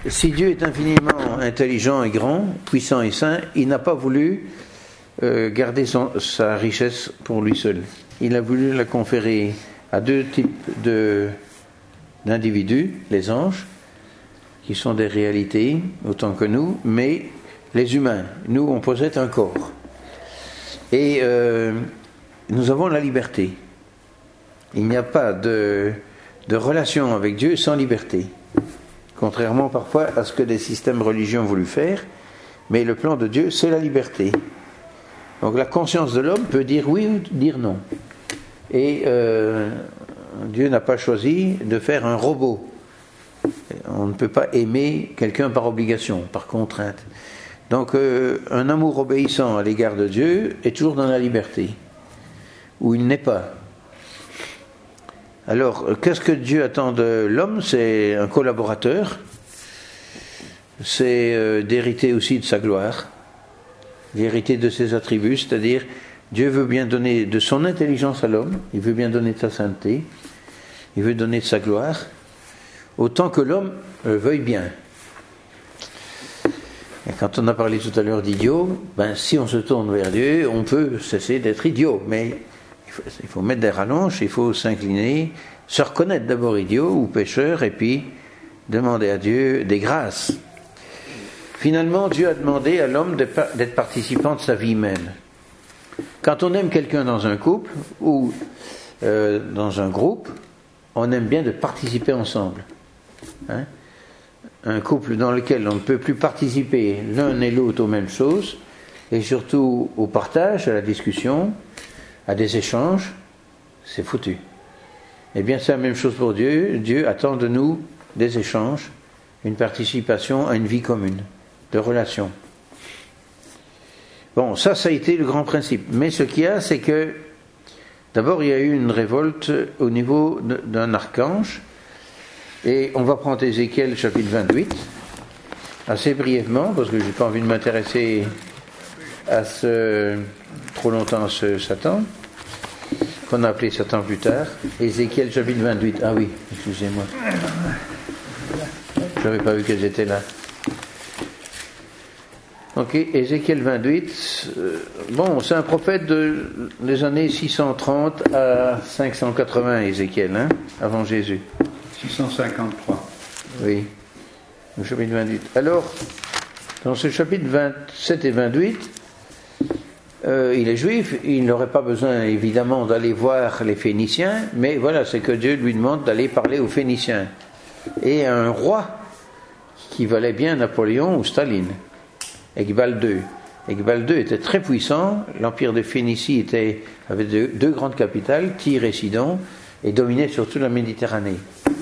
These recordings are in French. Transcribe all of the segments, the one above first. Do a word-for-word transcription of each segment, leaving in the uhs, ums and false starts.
si Dieu est infiniment intelligent et grand, puissant et saint, il n'a pas voulu euh, garder son, sa richesse pour lui seul. Il a voulu la conférer à deux types de, d'individus, les anges, qui sont des réalités autant que nous, mais les humains, nous on possède un corps. Et euh, nous avons la liberté. Il n'y a pas de, de relation avec Dieu sans liberté. Contrairement parfois à ce que des systèmes religieux ont voulu faire, mais le plan de Dieu, c'est la liberté. Donc la conscience de l'homme peut dire oui ou dire non. Et euh, Dieu n'a pas choisi de faire un robot. On ne peut pas aimer quelqu'un par obligation, par contrainte. Donc euh, un amour obéissant à l'égard de Dieu est toujours dans la liberté, où il n'est pas. Alors, qu'est-ce que Dieu attend de l'homme? C'est un collaborateur, c'est euh, d'hériter aussi de sa gloire, d'hériter de ses attributs, c'est-à-dire Dieu veut bien donner de son intelligence à l'homme, il veut bien donner de sa sainteté, il veut donner de sa gloire, autant que l'homme euh, veuille bien. Et quand on a parlé tout à l'heure d'idiot, ben, si on se tourne vers Dieu, on peut cesser d'être idiot, mais il faut mettre des rallonges, il faut s'incliner, se reconnaître d'abord idiot ou pécheur, et puis demander à Dieu des grâces. Finalement, Dieu a demandé à l'homme d'être participant de sa vie même. Quand on aime quelqu'un dans un couple ou euh, dans un groupe, on aime bien de participer ensemble. Hein? Un couple dans lequel on ne peut plus participer l'un et l'autre aux mêmes choses, et surtout au partage, à la discussion, à des échanges, c'est foutu. Eh bien, c'est la même chose pour Dieu. Dieu attend de nous des échanges, une participation à une vie commune, de relations. Bon, ça, ça a été le grand principe. Mais ce qu'il y a, c'est que, d'abord, il y a eu une révolte au niveau d'un archange, et on va prendre Ézéchiel chapitre vingt-huit, assez brièvement, parce que je n'ai pas envie de m'intéresser à ce, trop longtemps à ce Satan, qu'on a appelé Satan plus tard. Ézéchiel chapitre vingt-huit. Ah oui, excusez-moi. Je n'avais pas vu qu'elles étaient là. Ok, Ézéchiel vingt-huit. Euh, bon, c'est un prophète de, des années six cent trente à cinq cent quatre-vingts, Ézéchiel, hein, avant Jésus. six cent cinquante-trois. Oui, le chapitre vingt-huit. Alors, dans ce chapitre vingt-sept et vingt-huit, Euh, il est juif, il n'aurait pas besoin évidemment d'aller voir les Phéniciens, mais voilà, c'est que Dieu lui demande d'aller parler aux Phéniciens. Et un roi qui valait bien Napoléon ou Staline, Egbal deux. Egbal deux était très puissant, l'empire de Phénicie était, avait deux, deux grandes capitales, Tyr et Sidon, et dominait surtout la Méditerranée.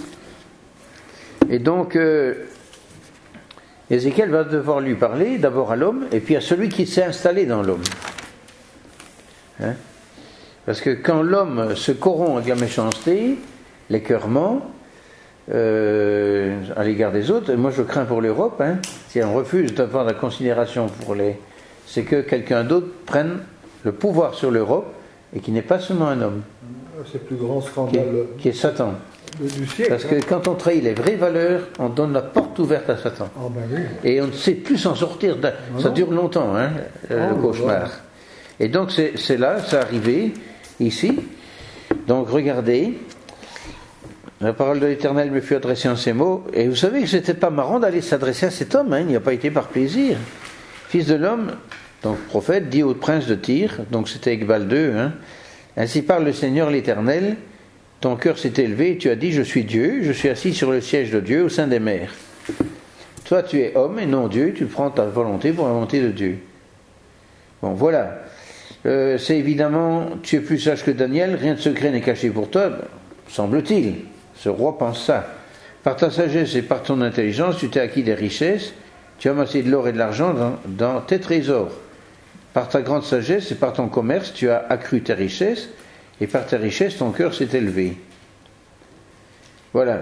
Et donc, euh, Ézéchiel va devoir lui parler, d'abord à l'homme, et puis à celui qui s'est installé dans l'homme. Hein? Parce que quand l'homme se corrompt avec la méchanceté, l'écœurement euh, à l'égard des autres, et moi je crains pour l'Europe, hein, si on refuse d'avoir la considération pour les, c'est que quelqu'un d'autre prenne le pouvoir sur l'Europe et qui n'est pas seulement un homme. C'est le plus grand scandale qui est, qui est Satan. Du siècle. Parce que quand on trahit les vraies valeurs, on donne la porte ouverte à Satan. Oh ben oui. Et on ne sait plus s'en sortir. De... Ça dure longtemps, hein, oh, le cauchemar. Voilà. Et donc c'est, c'est là, c'est arrivé, ici. Donc regardez, la parole de l'Éternel me fut adressée en ces mots, et vous savez que c'était pas marrant d'aller s'adresser à cet homme, hein, il n'y a pas été par plaisir. Fils de l'homme, donc prophète, dit au prince de Tyr, donc c'était Egbal deux, hein, ainsi parle le Seigneur l'Éternel, ton cœur s'est élevé, et tu as dit, je suis Dieu, je suis assis sur le siège de Dieu au sein des mers. Toi tu es homme et non Dieu, tu prends ta volonté pour la volonté de Dieu. Bon voilà. Euh, c'est évidemment, tu es plus sage que Daniel, rien de secret n'est caché pour toi, semble-t-il. Ce roi pense ça. Par ta sagesse et par ton intelligence, tu t'es acquis des richesses, tu as amassé de l'or et de l'argent dans, dans tes trésors. Par ta grande sagesse et par ton commerce, tu as accru tes richesses, et par tes richesses, ton cœur s'est élevé. Voilà.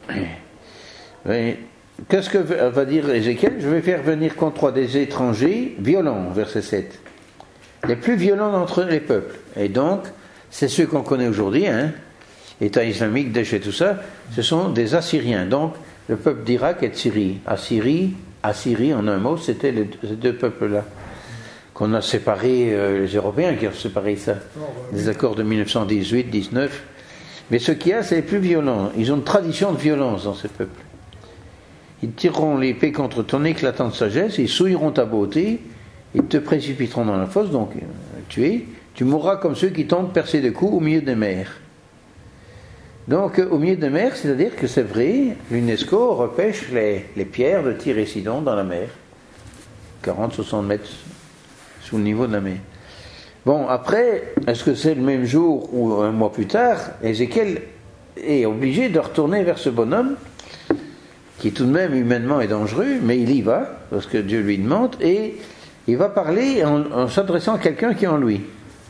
Et qu'est-ce que va dire Ézéchiel? Je vais faire venir contre toi des étrangers violents, verset sept. Les plus violents d'entre les peuples. Et donc, c'est ceux qu'on connaît aujourd'hui, hein, État islamique, Daesh et tout ça, ce sont des Assyriens. Donc, le peuple d'Irak et de Syrie. Assyrie, Assyrie, en un mot, c'était les deux, ces deux peuples-là. Qu'on a séparé, euh, les Européens qui ont séparé ça. Les accords de mille neuf cent dix-huit dix-neuf. Mais ce qu'il y a, c'est les plus violents. Ils ont une tradition de violence dans ces peuples. Ils tireront l'épée contre ton éclatante sagesse, ils souilleront ta beauté, ils te précipiteront dans la fosse, donc tué. Tu mourras comme ceux qui tombent percés de coups au milieu des mers. Donc, au milieu des mers, c'est-à-dire que c'est vrai, l'UNESCO repêche les, les pierres de Tyr et Sidon dans la mer. quarante à soixante mètres sous le niveau de la mer. Bon, après, est-ce que c'est le même jour ou un mois plus tard, Ézéchiel est obligé de retourner vers ce bonhomme, qui tout de même humainement est dangereux, mais il y va, parce que Dieu lui demande, et il va parler en, en s'adressant à quelqu'un qui est en lui.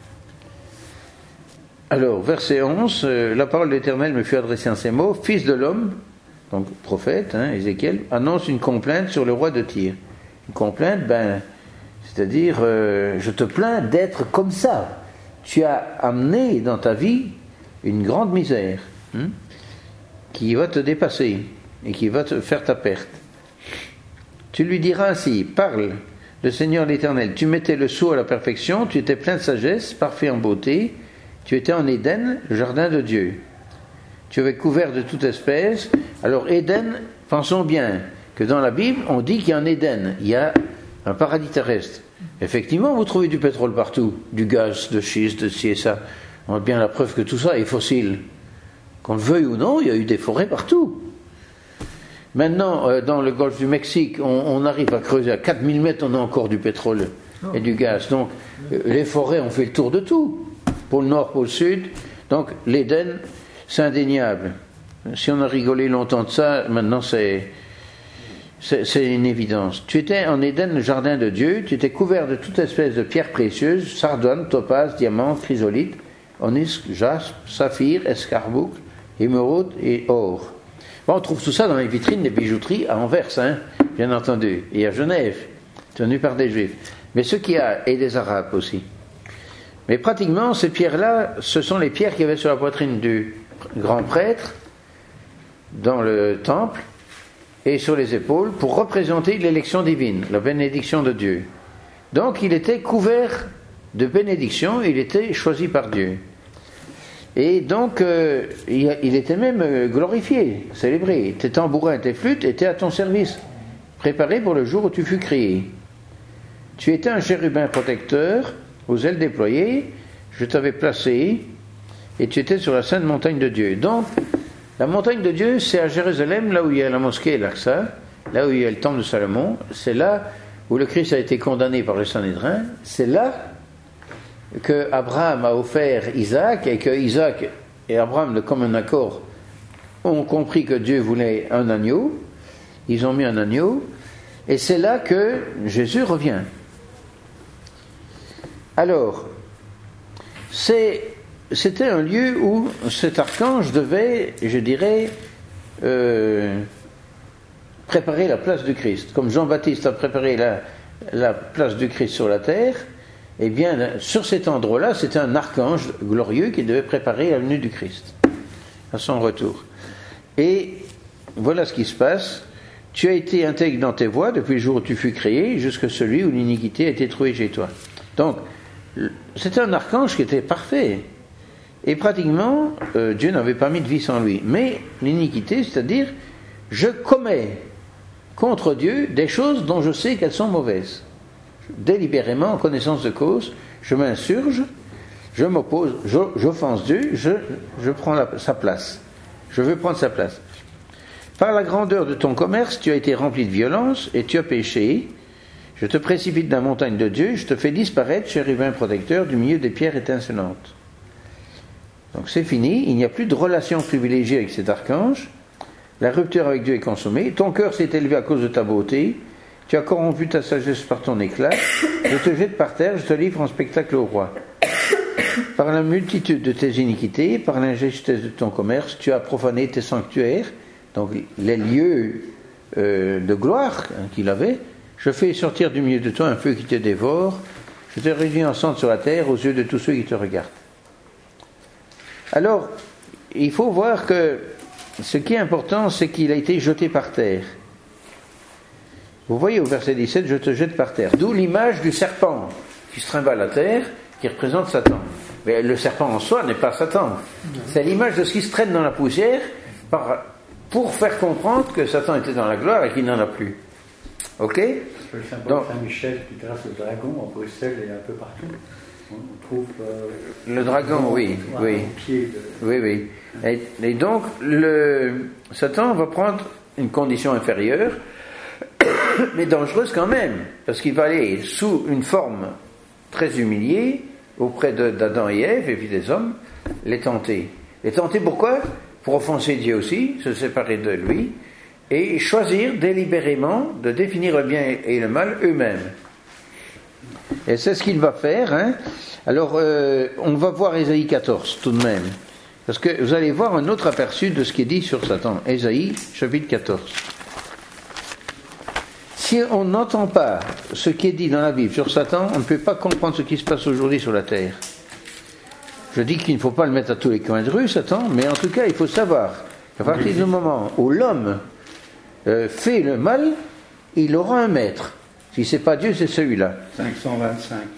Alors, verset onze, euh, la parole de l'Éternel me fut adressée en ces mots, fils de l'homme, donc prophète, hein, Ézéchiel, annonce une complainte sur le roi de Tyr. Une complainte, ben, c'est-à-dire, euh, je te plains d'être comme ça. Tu as amené dans ta vie une grande misère, hein, qui va te dépasser et qui va te faire ta perte. Tu lui diras ainsi, parle, le Seigneur l'Éternel, tu mettais le sceau à la perfection, tu étais plein de sagesse, parfait en beauté, tu étais en Éden, le jardin de Dieu. Tu avais couvert de toute espèce. Alors Éden, pensons bien que dans la Bible, on dit qu'il y a un Éden, il y a un paradis terrestre. Effectivement, vous trouvez du pétrole partout, du gaz, de schiste, de ci et ça. On a bien la preuve que tout ça est fossile. Qu'on le veuille ou non, il y a eu des forêts partout. Maintenant, euh, dans le golfe du Mexique, on, on arrive à creuser à quatre mille mètres, on a encore du pétrole et du gaz. Donc, euh, les forêts ont fait le tour de tout. Pôle Nord, pôle Sud. Donc, l'Éden, c'est indéniable. Si on a rigolé longtemps de ça, maintenant c'est... C'est, c'est une évidence. Tu étais en Éden, le jardin de Dieu, tu étais couvert de toute espèce de pierres précieuses, sardone, topaze, diamant, chrysolite, onyx, jaspe, saphir, escarboucle, émeraude et or. Bon, on trouve tout ça dans les vitrines des bijouteries à Anvers, hein, bien entendu, et à Genève, tenues par des Juifs. Mais ce qu'il y a, et des Arabes aussi. Mais pratiquement, ces pierres-là, ce sont les pierres qu'il y avait sur la poitrine du grand prêtre, dans le temple, et sur les épaules, pour représenter l'élection divine, la bénédiction de Dieu. Donc il était couvert de bénédiction, il était choisi par Dieu. Et donc euh, il, il était même euh, glorifié, célébré. Tes tambourins, tes flûtes étaient à ton service, préparés pour le jour où tu fus créé. Tu étais un chérubin protecteur, aux ailes déployées, je t'avais placé, et tu étais sur la sainte montagne de Dieu. Donc, la montagne de Dieu, c'est à Jérusalem, là où il y a la mosquée et l'Aqsa, là où il y a le temple de Salomon. C'est là où le Christ a été condamné par le Sanhédrin. C'est là que Abraham a offert Isaac, et que Isaac et Abraham, de commun accord, ont compris que Dieu voulait un agneau. Ils ont mis un agneau. Et c'est là que Jésus revient. Alors, c'est... C'était un lieu où cet archange devait, je dirais, euh, préparer la place du Christ. Comme Jean-Baptiste a préparé la, la place du Christ sur la terre, eh bien, sur cet endroit-là, c'était un archange glorieux qui devait préparer la venue du Christ, à son retour. Et voilà ce qui se passe. Tu as été intègre dans tes voies depuis le jour où tu fus créé, jusqu'à celui où l'iniquité a été trouvée chez toi. Donc, c'était un archange qui était parfait. Et pratiquement, euh, Dieu n'avait pas mis de vie sans lui. Mais l'iniquité, c'est-à-dire, je commets contre Dieu des choses dont je sais qu'elles sont mauvaises. Délibérément, en connaissance de cause, je m'insurge, je m'oppose, je, j'offense Dieu, je, je prends la, sa place. Je veux prendre sa place. Par la grandeur de ton commerce, tu as été rempli de violence et tu as péché. Je te précipite dans la montagne de Dieu, je te fais disparaître, chérubin protecteur, du milieu des pierres étincelantes. Donc c'est fini, il n'y a plus de relation privilégiée avec cet archange, la rupture avec Dieu est consommée, ton cœur s'est élevé à cause de ta beauté, tu as corrompu ta sagesse par ton éclat, je te jette par terre, je te livre en spectacle au roi. Par la multitude de tes iniquités, par l'injustice de ton commerce, tu as profané tes sanctuaires, donc les lieux euh, de gloire hein, qu'il avait, je fais sortir du milieu de toi un feu qui te dévore, je te réduis en cendre sur la terre aux yeux de tous ceux qui te regardent. Alors, il faut voir que ce qui est important, c'est qu'il a été jeté par terre. Vous voyez au verset dix-sept, je te jette par terre. D'où l'image du serpent qui se trimballe à terre, qui représente Satan. Mais le serpent en soi n'est pas Satan. C'est l'image de ce qui se traîne dans la poussière par, pour faire comprendre que Satan était dans la gloire et qu'il n'en a plus. Ok? Le symbole Donc, Saint-Michel qui trace le dragon à Bruxelles et un peu partout. On trouve euh, le dragon, oui, un oui. pied de... Oui, oui. Et, et donc, le, Satan va prendre une condition inférieure, mais dangereuse quand même, parce qu'il va aller sous une forme très humiliée auprès de, d'Adam et Ève, et puis des hommes, les tenter. Les tenter pourquoi? Pour offenser Dieu aussi, se séparer de lui, et choisir délibérément de définir le bien et le mal eux-mêmes. Et c'est ce qu'il va faire. Hein. Alors, euh, on va voir Ésaïe quatorze tout de même, parce que vous allez voir un autre aperçu de ce qui est dit sur Satan. Ésaïe, chapitre quatorze. Si on n'entend pas ce qui est dit dans la Bible sur Satan, on ne peut pas comprendre ce qui se passe aujourd'hui sur la terre. Je dis qu'il ne faut pas le mettre à tous les coins de rue, Satan, mais en tout cas, il faut savoir qu'à partir du moment où l'homme euh, fait le mal, il aura un maître. Si ce n'est pas Dieu, c'est celui-là. cinq cent vingt-cinq.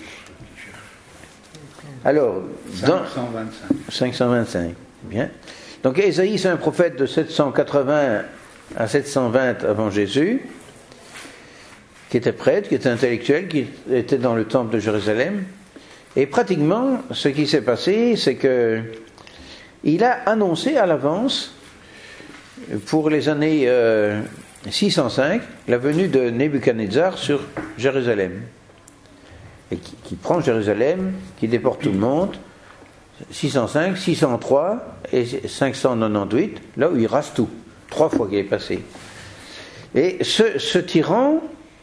Alors, dans cinq cent vingt-cinq. cinq cent vingt-cinq. Bien. Donc, Ésaïe, c'est un prophète de sept cent quatre-vingts à sept cent vingt avant Jésus, qui était prêtre, qui était intellectuel, qui était dans le temple de Jérusalem. Et pratiquement, ce qui s'est passé, c'est que il a annoncé à l'avance, pour les années euh, six cent cinq, la venue de Nebuchadnezzar sur Jérusalem. Et qui, qui prend Jérusalem, qui déporte tout le monde, six cent cinq, six cent trois et cinq cent quatre-vingt-dix-huit, là où il rase tout, trois fois qu'il est passé. Et ce, ce tyran,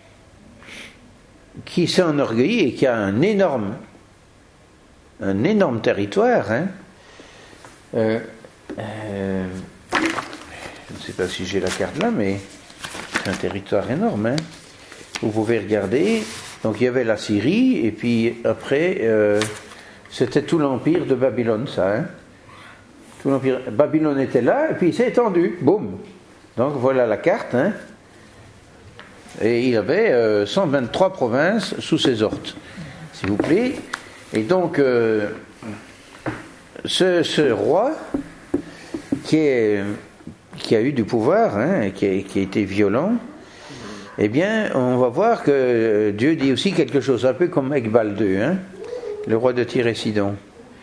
qui s'est enorgueilli et qui a un énorme, un énorme territoire, hein, euh, euh, je ne sais pas si j'ai la carte là, mais c'est un territoire énorme, hein. Vous pouvez regarder. Donc il y avait la Syrie, et puis après, euh, c'était tout l'empire de Babylone, ça. Hein. Tout l'empire. Babylone était là, et puis il s'est étendu. Boum. Donc voilà la carte. Hein. Et il avait euh, cent vingt-trois provinces sous ses ordres, s'il vous plaît. Et donc, euh, ce, ce roi, qui, est, qui a eu du pouvoir, hein, qui, a, qui a été violent, eh bien, on va voir que Dieu dit aussi quelque chose, un peu comme Ekbal deux, hein, le roi de Tyr et Sidon.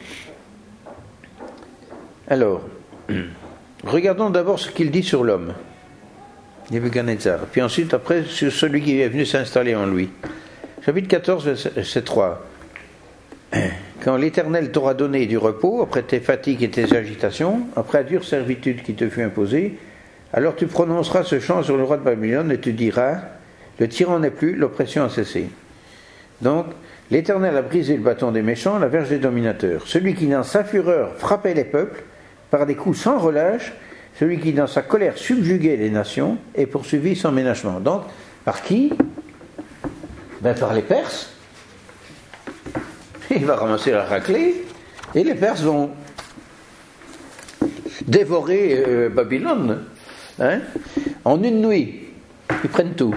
Alors, regardons d'abord ce qu'il dit sur l'homme, Nebuchadnezzar, puis ensuite, après, sur celui qui est venu s'installer en lui. Chapitre quatorze, verset trois. Quand l'Éternel t'aura donné du repos, après tes fatigues et tes agitations, après la dure servitude qui te fut imposée, alors tu prononceras ce chant sur le roi de Babylone et tu diras, le tyran n'est plus, l'oppression a cessé. Donc, l'Éternel a brisé le bâton des méchants, la verge des dominateurs. Celui qui dans sa fureur frappait les peuples, par des coups sans relâche, celui qui dans sa colère subjuguait les nations, est poursuivi sans ménagement. Donc, par qui? Ben par les Perses. Il va ramasser la raclée, et les Perses vont dévorer euh, Babylone. Hein? En une nuit, ils prennent tout.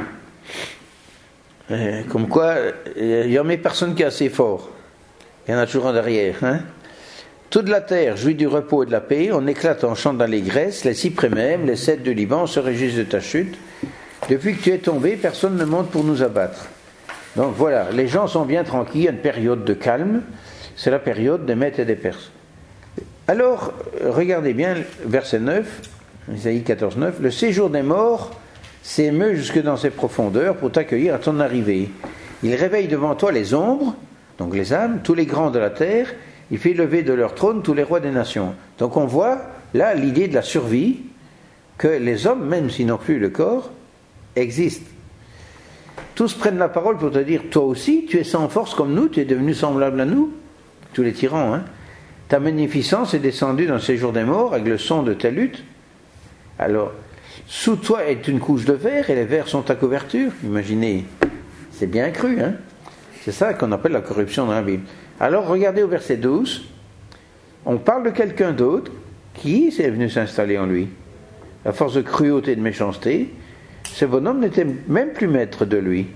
Et comme quoi, il n'y a jamais personne qui est assez fort. Il y en a toujours en derrière. Hein? Toute la terre jouit du repos et de la paix, on éclate en chant d'allégresse, les cyprès même, les cèdres du Liban se réjouissent de ta chute. Depuis que tu es tombé, personne ne monte pour nous abattre. Donc voilà, les gens sont bien tranquilles, il y a une période de calme, c'est la période des Mèdes et des Perses. Alors, regardez bien, verset neuf, Ésaïe quatorze, neuf, le séjour des morts s'émeut jusque dans ses profondeurs pour t'accueillir à ton arrivée. Il réveille devant toi les ombres, donc les âmes, tous les grands de la terre, il fait lever de leur trône tous les rois des nations. Donc on voit là l'idée de la survie, que les hommes, même s'ils n'ont plus le corps, existent. Tous prennent la parole pour te dire, toi aussi, tu es sans force comme nous, tu es devenu semblable à nous, tous les tyrans, hein. Ta magnificence est descendue dans le séjour des morts avec le son de ta lutte. Alors, sous toi est une couche de verre et les vers sont ta couverture. Imaginez, c'est bien cru, hein. C'est ça qu'on appelle la corruption dans la Bible. Alors, regardez au verset douze, on parle de quelqu'un d'autre qui est venu s'installer en lui. à force de cruauté et de méchanceté, ce bonhomme n'était même plus maître de lui.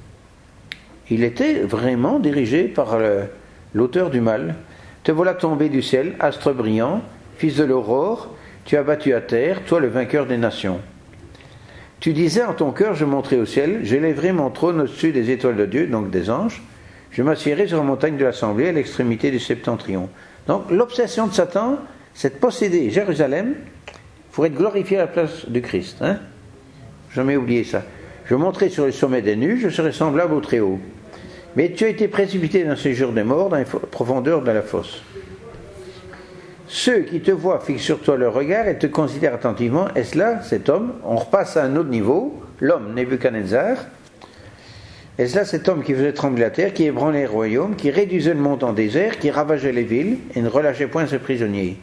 Il était vraiment dirigé par le, l'auteur du mal. Te voilà tombé du ciel, astre brillant, fils de l'aurore, tu as battu à terre, toi le vainqueur des nations. Tu disais en ton cœur, je monterai au ciel, j'élèverai mon trône au-dessus des étoiles de Dieu, donc des anges, je m'assiérai sur la montagne de l'assemblée à l'extrémité du septentrion. Donc l'obsession de Satan, c'est de posséder Jérusalem pour être glorifié à la place du Christ. Hein? Jamais oublié ça. Je monterai sur le sommet des nues, je serai semblable au Très-Haut. Mais tu as été précipité dans ces jours des morts, dans les profondeurs de la fosse. Ceux qui te voient fixent sur toi leur regard et te considèrent attentivement. Est-ce là, cet homme? On repasse à un autre niveau, l'homme Nebuchadnezzar. Est-ce là cet homme qui faisait trembler la terre, qui ébranlait le royaume, qui réduisait le monde en désert, qui ravageait les villes et ne relâchait point ses prisonniers?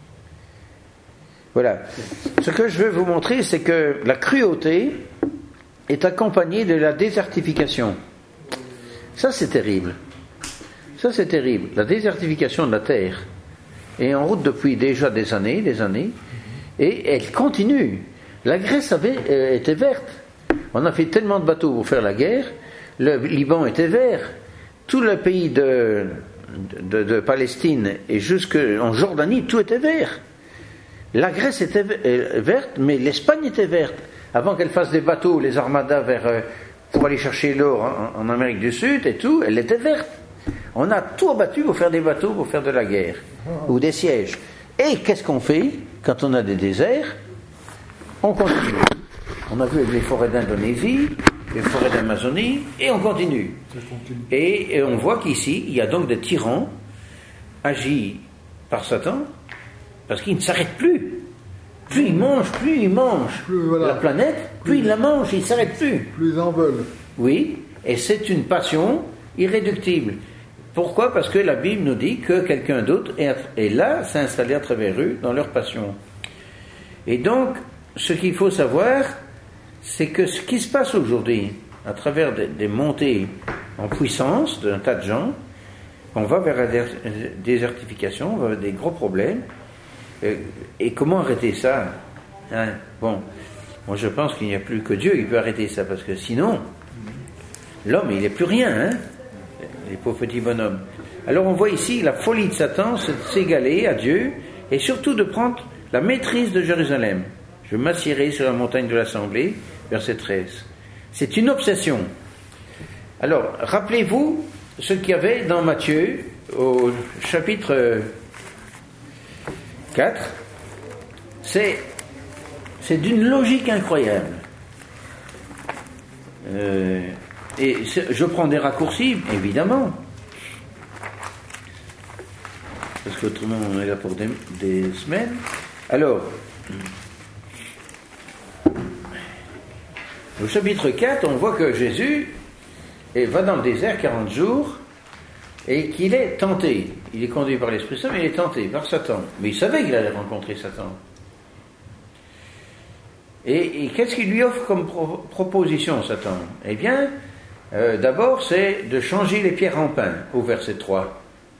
Voilà. Ce que je veux vous montrer, c'est que la cruauté est accompagnée de la désertification. Ça, c'est terrible. Ça, c'est terrible. La désertification de la terre est en route depuis déjà des années, des années, et elle continue. La Grèce avait, euh, était verte. On a fait tellement de bateaux pour faire la guerre. Le Liban était vert. Tout le pays de, de, de Palestine et jusqu'en Jordanie, tout était vert. La Grèce était verte, mais l'Espagne était verte. Avant qu'elle fasse des bateaux, les armadas vers, euh, pour aller chercher l'or en, en Amérique du Sud et tout, elle était verte. On a tout abattu pour faire des bateaux, pour faire de la guerre, ou des sièges. Et qu'est-ce qu'on fait quand on a des déserts? On continue. On a vu avec les forêts d'Indonésie, les forêts d'Amazonie, et on continue. Et, et on voit qu'ici, il y a donc des tyrans agis par Satan, parce qu'ils ne s'arrêtent plus. Plus ils mangent, plus ils mangent plus, voilà. la planète, plus, plus ils la mangent, ils ne s'arrêtent plus. Plus ils en veulent. Oui, et c'est une passion irréductible. Pourquoi? Parce que la Bible nous dit que quelqu'un d'autre est, est là, s'est installé à travers eux, dans leur passion. Et donc, ce qu'il faut savoir, c'est que ce qui se passe aujourd'hui, à travers des, des montées en puissance d'un tas de gens, on va vers la désertification, on va vers des gros problèmes. Et comment arrêter ça? Hein? Bon, moi je pense qu'il n'y a plus que Dieu qui peut arrêter ça, parce que sinon, l'homme, il n'est plus rien, hein? Les pauvres petits bonhommes. Alors on voit ici la folie de Satan, c'est de s'égaler à Dieu, et surtout de prendre la maîtrise de Jérusalem. Je m'assierai sur la montagne de l'Assemblée, verset treize. C'est une obsession. Alors, rappelez-vous ce qu'il y avait dans Matthieu, au chapitre quatre, c'est, c'est d'une logique incroyable. Euh, et je prends des raccourcis, évidemment, parce qu'autrement on est là pour des, des semaines. Alors, au chapitre quatre, on voit que Jésus va dans le désert quarante jours, et qu'il est tenté. Il est conduit par l'Esprit Saint, mais il est tenté par Satan. Mais il savait qu'il allait rencontrer Satan. Et, et qu'est-ce qu'il lui offre comme pro- proposition, Satan? Eh bien, euh, d'abord, c'est de changer les pierres en pain, au verset trois.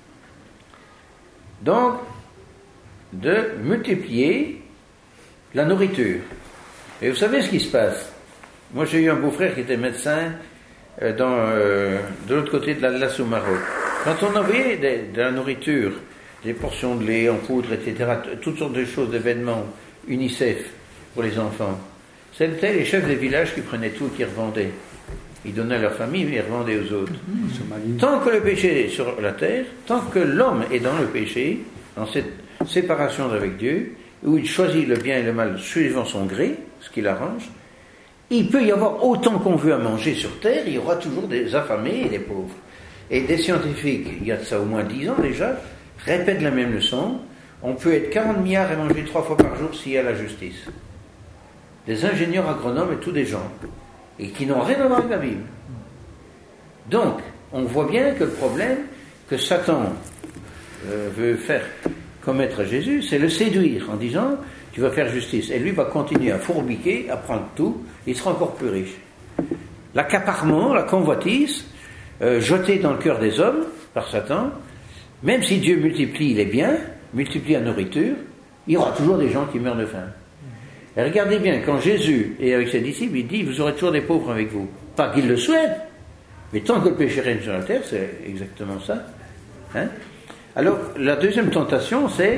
Donc, de multiplier la nourriture. Et vous savez ce qui se passe? Moi, j'ai eu un beau-frère qui était médecin euh, dans, euh, de l'autre côté de l'Atlas au Maroc. Quand on envoyait de, de la nourriture, des portions de lait en poudre, et cetera, toutes sortes de choses, d'événements, UNICEF pour les enfants, c'était les chefs des villages qui prenaient tout et qui revendaient. Ils donnaient à leur famille, mais ils revendaient aux autres. Mmh. Tant que le péché est sur la terre, tant que l'homme est dans le péché, dans cette séparation avec Dieu, où il choisit le bien et le mal suivant son gré, ce qu'il arrange, il peut y avoir autant qu'on veut à manger sur terre, il y aura toujours des affamés et des pauvres. Et des scientifiques, il y a de ça au moins dix ans déjà, répètent la même leçon. On peut être quarante milliards et manger trois fois par jour s'il y a la justice. Des ingénieurs agronomes et tous des gens, et qui n'ont rien à voir avec la Bible. Donc, on voit bien que le problème que Satan euh, veut faire commettre à Jésus, c'est le séduire en disant, tu vas faire justice. Et lui va continuer à fourbiquer, à prendre tout, il sera encore plus riche. L'accaparement, la convoitise, Euh, jeté dans le cœur des hommes par Satan, même si Dieu multiplie les biens, multiplie la nourriture, il y aura toujours des gens qui meurent de faim. Et regardez bien, quand Jésus est avec ses disciples, il dit, vous aurez toujours des pauvres avec vous. Pas qu'il le souhaite, mais tant que le péché règne sur la terre, c'est exactement ça. Hein? Alors, la deuxième tentation, c'est,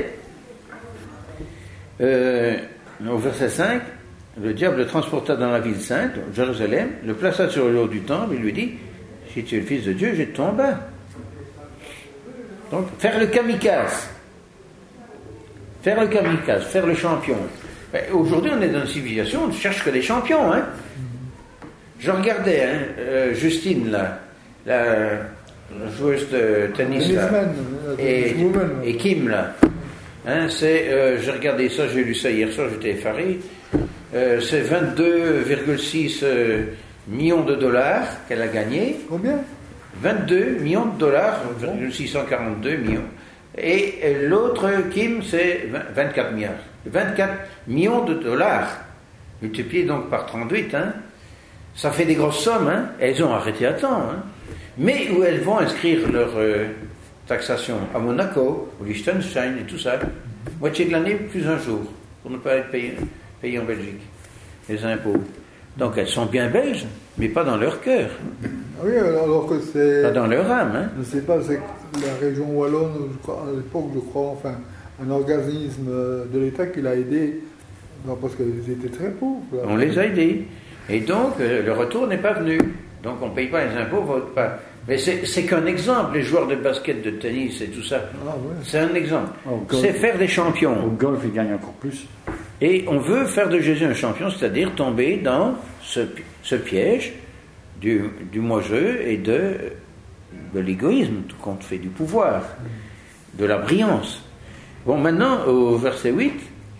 euh, au verset cinq, le diable le transporta dans la ville sainte, Jérusalem, le plaça sur le haut du temple, et lui dit, si tu es le fils de Dieu, jette-toi en bas. Donc, faire le kamikaze. Faire le kamikaze, faire le champion. Ben, aujourd'hui, on est dans une civilisation, on ne cherche que des champions. Hein. Je regardais, hein, euh, Justine, là, la, la joueuse de tennis, là, et, et Kim, là. Hein, c'est, euh, j'ai regardé ça, j'ai lu ça hier soir, j'étais effaré. Euh, c'est vingt-deux virgule six euh, millions de dollars qu'elle a gagné. Combien? vingt-deux millions de dollars, six cent quarante-deux millions. Et l'autre, Kim, c'est vingt-quatre milliards. vingt-quatre millions de dollars, multipliés donc par trente-huit, hein. Ça fait des grosses sommes, hein. Elles ont arrêté à temps, hein. Mais où elles vont inscrire leur euh, taxation? À Monaco, au Liechtenstein et tout ça. Moitié de l'année, plus un jour, pour ne pas être payé, payé en Belgique, les impôts. Donc elles sont bien belges, mais pas dans leur cœur. Oui, alors que c'est... Pas dans leur âme, hein. Je ne sais pas, c'est la région wallonne, je crois, à l'époque, je crois, enfin, un organisme de l'État qui l'a aidé, parce qu'ils étaient très pauvres. Là. On les a aidés. Et donc, euh, le retour n'est pas venu. Donc, on ne paye pas les impôts, on vote pas. Mais c'est, c'est qu'un exemple, les joueurs de basket, de tennis et tout ça. Ah, ouais. C'est un exemple. Oh, c'est faire des champions. Au golf, ils gagnent encore plus. Et on veut faire de Jésus un champion, c'est-à-dire tomber dans ce, ce piège du, du moi-je et de, de l'égoïsme, tout compte fait, du pouvoir, de la brillance. Bon, maintenant, au verset huit,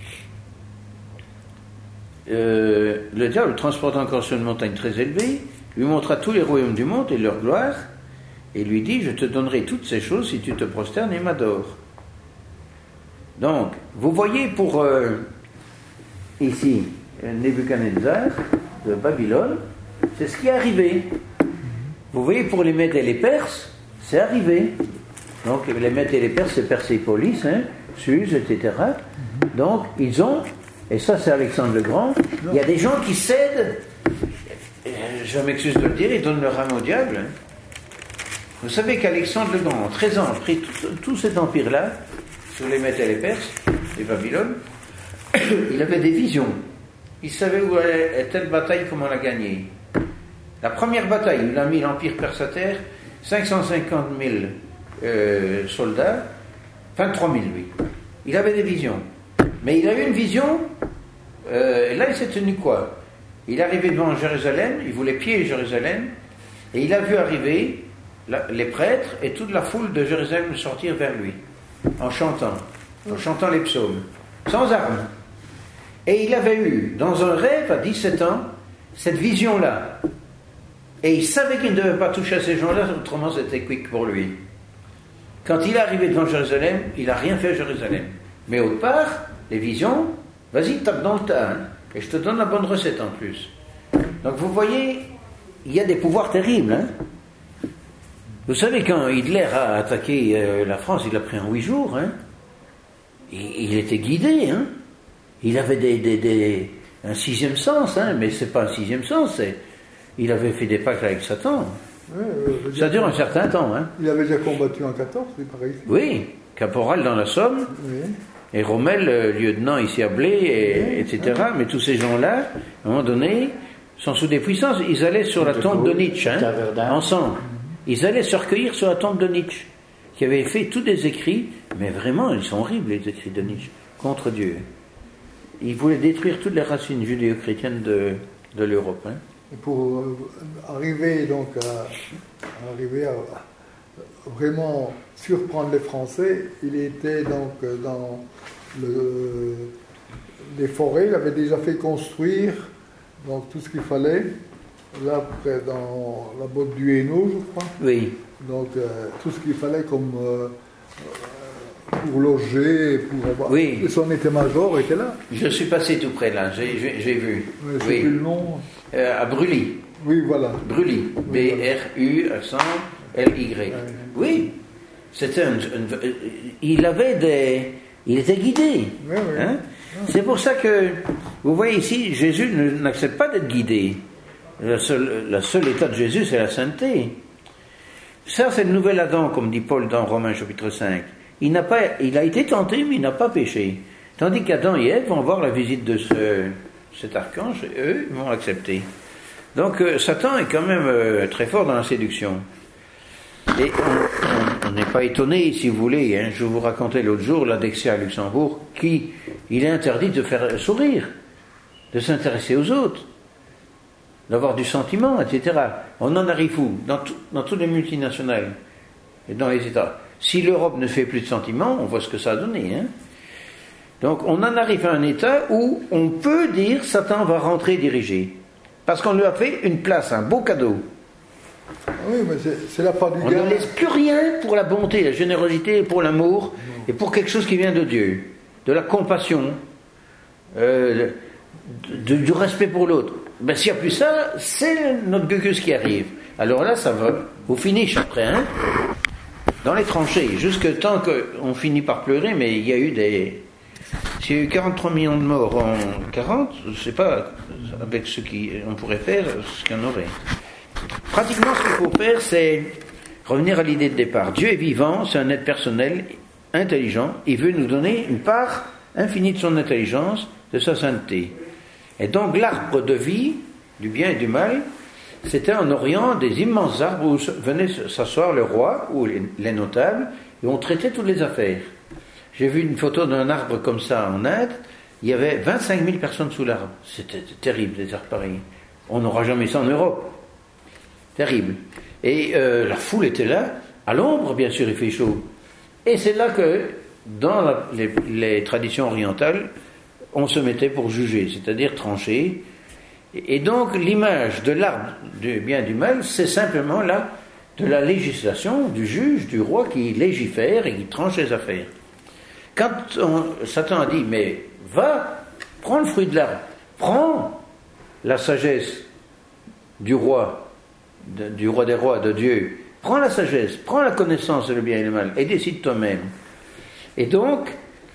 euh, le diable le transporte encore sur une montagne très élevée, lui montra tous les royaumes du monde et leur gloire, et lui dit, je te donnerai toutes ces choses si tu te prosternes et m'adores. Donc, vous voyez pour... Euh, ici, Nebuchadnezzar de Babylone, c'est ce qui est arrivé. Vous voyez, pour les Mèdes et les Perses, c'est arrivé. Donc, les Mèdes et les Perses, c'est Persépolis, hein, Suse, et cetera. Donc, ils ont, et ça c'est Alexandre le Grand, il y a des gens qui cèdent, je m'excuse de le dire, ils donnent leur âme au diable. Hein. Vous savez qu'Alexandre le Grand, en treize ans, a pris tout, tout cet empire-là, sur les Mèdes et les Perses, et Babylone, il avait des visions. Il savait où allait telle bataille, comment la gagner. La première bataille, il a mis l'Empire perse à terre, cinq cent cinquante mille euh, soldats, vingt-trois mille lui. Il avait des visions. Mais il a eu une vision, euh, et là il s'est tenu quoi? Il est arrivé devant Jérusalem, il voulait piller Jérusalem, et il a vu arriver la, les prêtres et toute la foule de Jérusalem sortir vers lui, en chantant, en chantant les psaumes, sans armes. Et il avait eu, dans un rêve, à dix-sept ans, cette vision-là. Et il savait qu'il ne devait pas toucher à ces gens-là, autrement c'était quick pour lui. Quand il est arrivé devant Jérusalem, il n'a rien fait à Jérusalem. Mais autre part, les visions, vas-y, tape dans le tas, hein, et je te donne la bonne recette en plus. Donc vous voyez, il y a des pouvoirs terribles. Hein. Vous savez, quand Hitler a attaqué euh, la France, il l'a pris en huit jours. Hein. Il, il était guidé, hein. Il avait des, des, des, un sixième sens, hein, mais c'est pas un sixième sens, c'est, il avait fait des pactes avec Satan. Ouais, euh, ça dure un certain temps. Hein. Il avait déjà combattu en quatorze, c'est pareil. Oui, caporal dans la Somme, oui. Et Rommel, euh, lieutenant ici à Blé, et, oui, et cetera. Mais tous ces gens-là, à un moment donné, sont sous des puissances. Ils allaient sur la tombe de Nietzsche, hein, ensemble. Ils allaient se recueillir sur la tombe de Nietzsche, qui avait fait tous des écrits, mais vraiment, ils sont horribles, les écrits de Nietzsche, contre Dieu. Il voulait détruire toutes les racines judéo-chrétiennes de, de l'Europe. Hein. Et pour euh, arriver donc à, à arriver à, à vraiment surprendre les Français, il était donc dans le, les forêts. Il avait déjà fait construire donc tout ce qu'il fallait. Là, près dans la botte du Hainaut, je crois. Oui. Donc euh, tout ce qu'il fallait comme euh, pour loger, pour avoir... Oui. Et son état-major était là. Je suis passé tout près de là, j'ai, j'ai, j'ai vu. Oui, c'est oui. Plus le nom. Euh, à Brully. Oui, voilà. Brully. B R U accent L Y. Oui. C'était un, un, il avait des, Il était guidé. Oui, oui. Hein? C'est pour ça que, vous voyez ici, Jésus ne- n'accepte pas d'être guidé. Le seul, le seul état de Jésus, c'est la sainteté. Ça, c'est le nouvel Adam, comme dit Paul dans Romains chapitre cinq. Il n'a pas, il a été tenté, mais il n'a pas péché. Tandis qu'Adam et Ève vont voir la visite de ce, cet archange, et eux, ils vont l'accepter. Donc, euh, Satan est quand même euh, très fort dans la séduction. Et on n'est pas étonné, si vous voulez, hein. Je vous racontais l'autre jour, l'Adexia à Luxembourg, qui, il est interdit de faire sourire, de s'intéresser aux autres, d'avoir du sentiment, et cetera. On en arrive où? Dans, tout, dans toutes les multinationales et dans les États. Si l'Europe ne fait plus de sentiments, on voit ce que ça a donné. Hein. Donc on en arrive à un état où on peut dire Satan va rentrer diriger. Parce qu'on lui a fait une place, un beau cadeau. Oui, mais c'est, c'est la part du On gain. ne laisse plus rien pour la bonté, la générosité, pour l'amour, et pour quelque chose qui vient de Dieu. De la compassion, euh, de, du respect pour l'autre. Ben, s'il n'y a plus ça, c'est notre gugus qui arrive. Alors là, ça va. Vous finissez après, hein, dans les tranchées, jusque tant qu'on finit par pleurer, mais il y a eu des... S'il y a eu quarante-trois millions de morts en quarante, je ne sais pas, avec ce qu'on pourrait faire, ce qu'il y en aurait. Pratiquement, ce qu'il faut faire, c'est revenir à l'idée de départ. Dieu est vivant, c'est un être personnel, intelligent, il veut nous donner une part infinie de son intelligence, de sa sainteté. Et donc l'arbre de vie, du bien et du mal, c'était en Orient des immenses arbres où venait s'asseoir le roi ou les, les notables, et on traitait toutes les affaires. J'ai vu une photo d'un arbre comme ça en Inde, il y avait vingt-cinq mille personnes sous l'arbre. C'était terrible, des arbres pareils. On n'aura jamais ça en Europe. Terrible. Et euh, la foule était là, à l'ombre, bien sûr, il fait chaud. Et c'est là que, dans la, les, les traditions orientales, on se mettait pour juger, c'est-à-dire trancher. Et donc, l'image de l'arbre du bien et du mal, c'est simplement là de la législation, du juge, du roi qui légifère et qui tranche les affaires. Quand on, Satan a dit, mais va, prends le fruit de l'arbre, prends la sagesse du roi, de, du roi des rois, de Dieu, prends la sagesse, prends la connaissance de le bien et le mal, et décide toi-même. Et donc,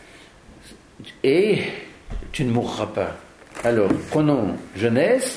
et tu ne mourras pas. Alors, prenons Genèse.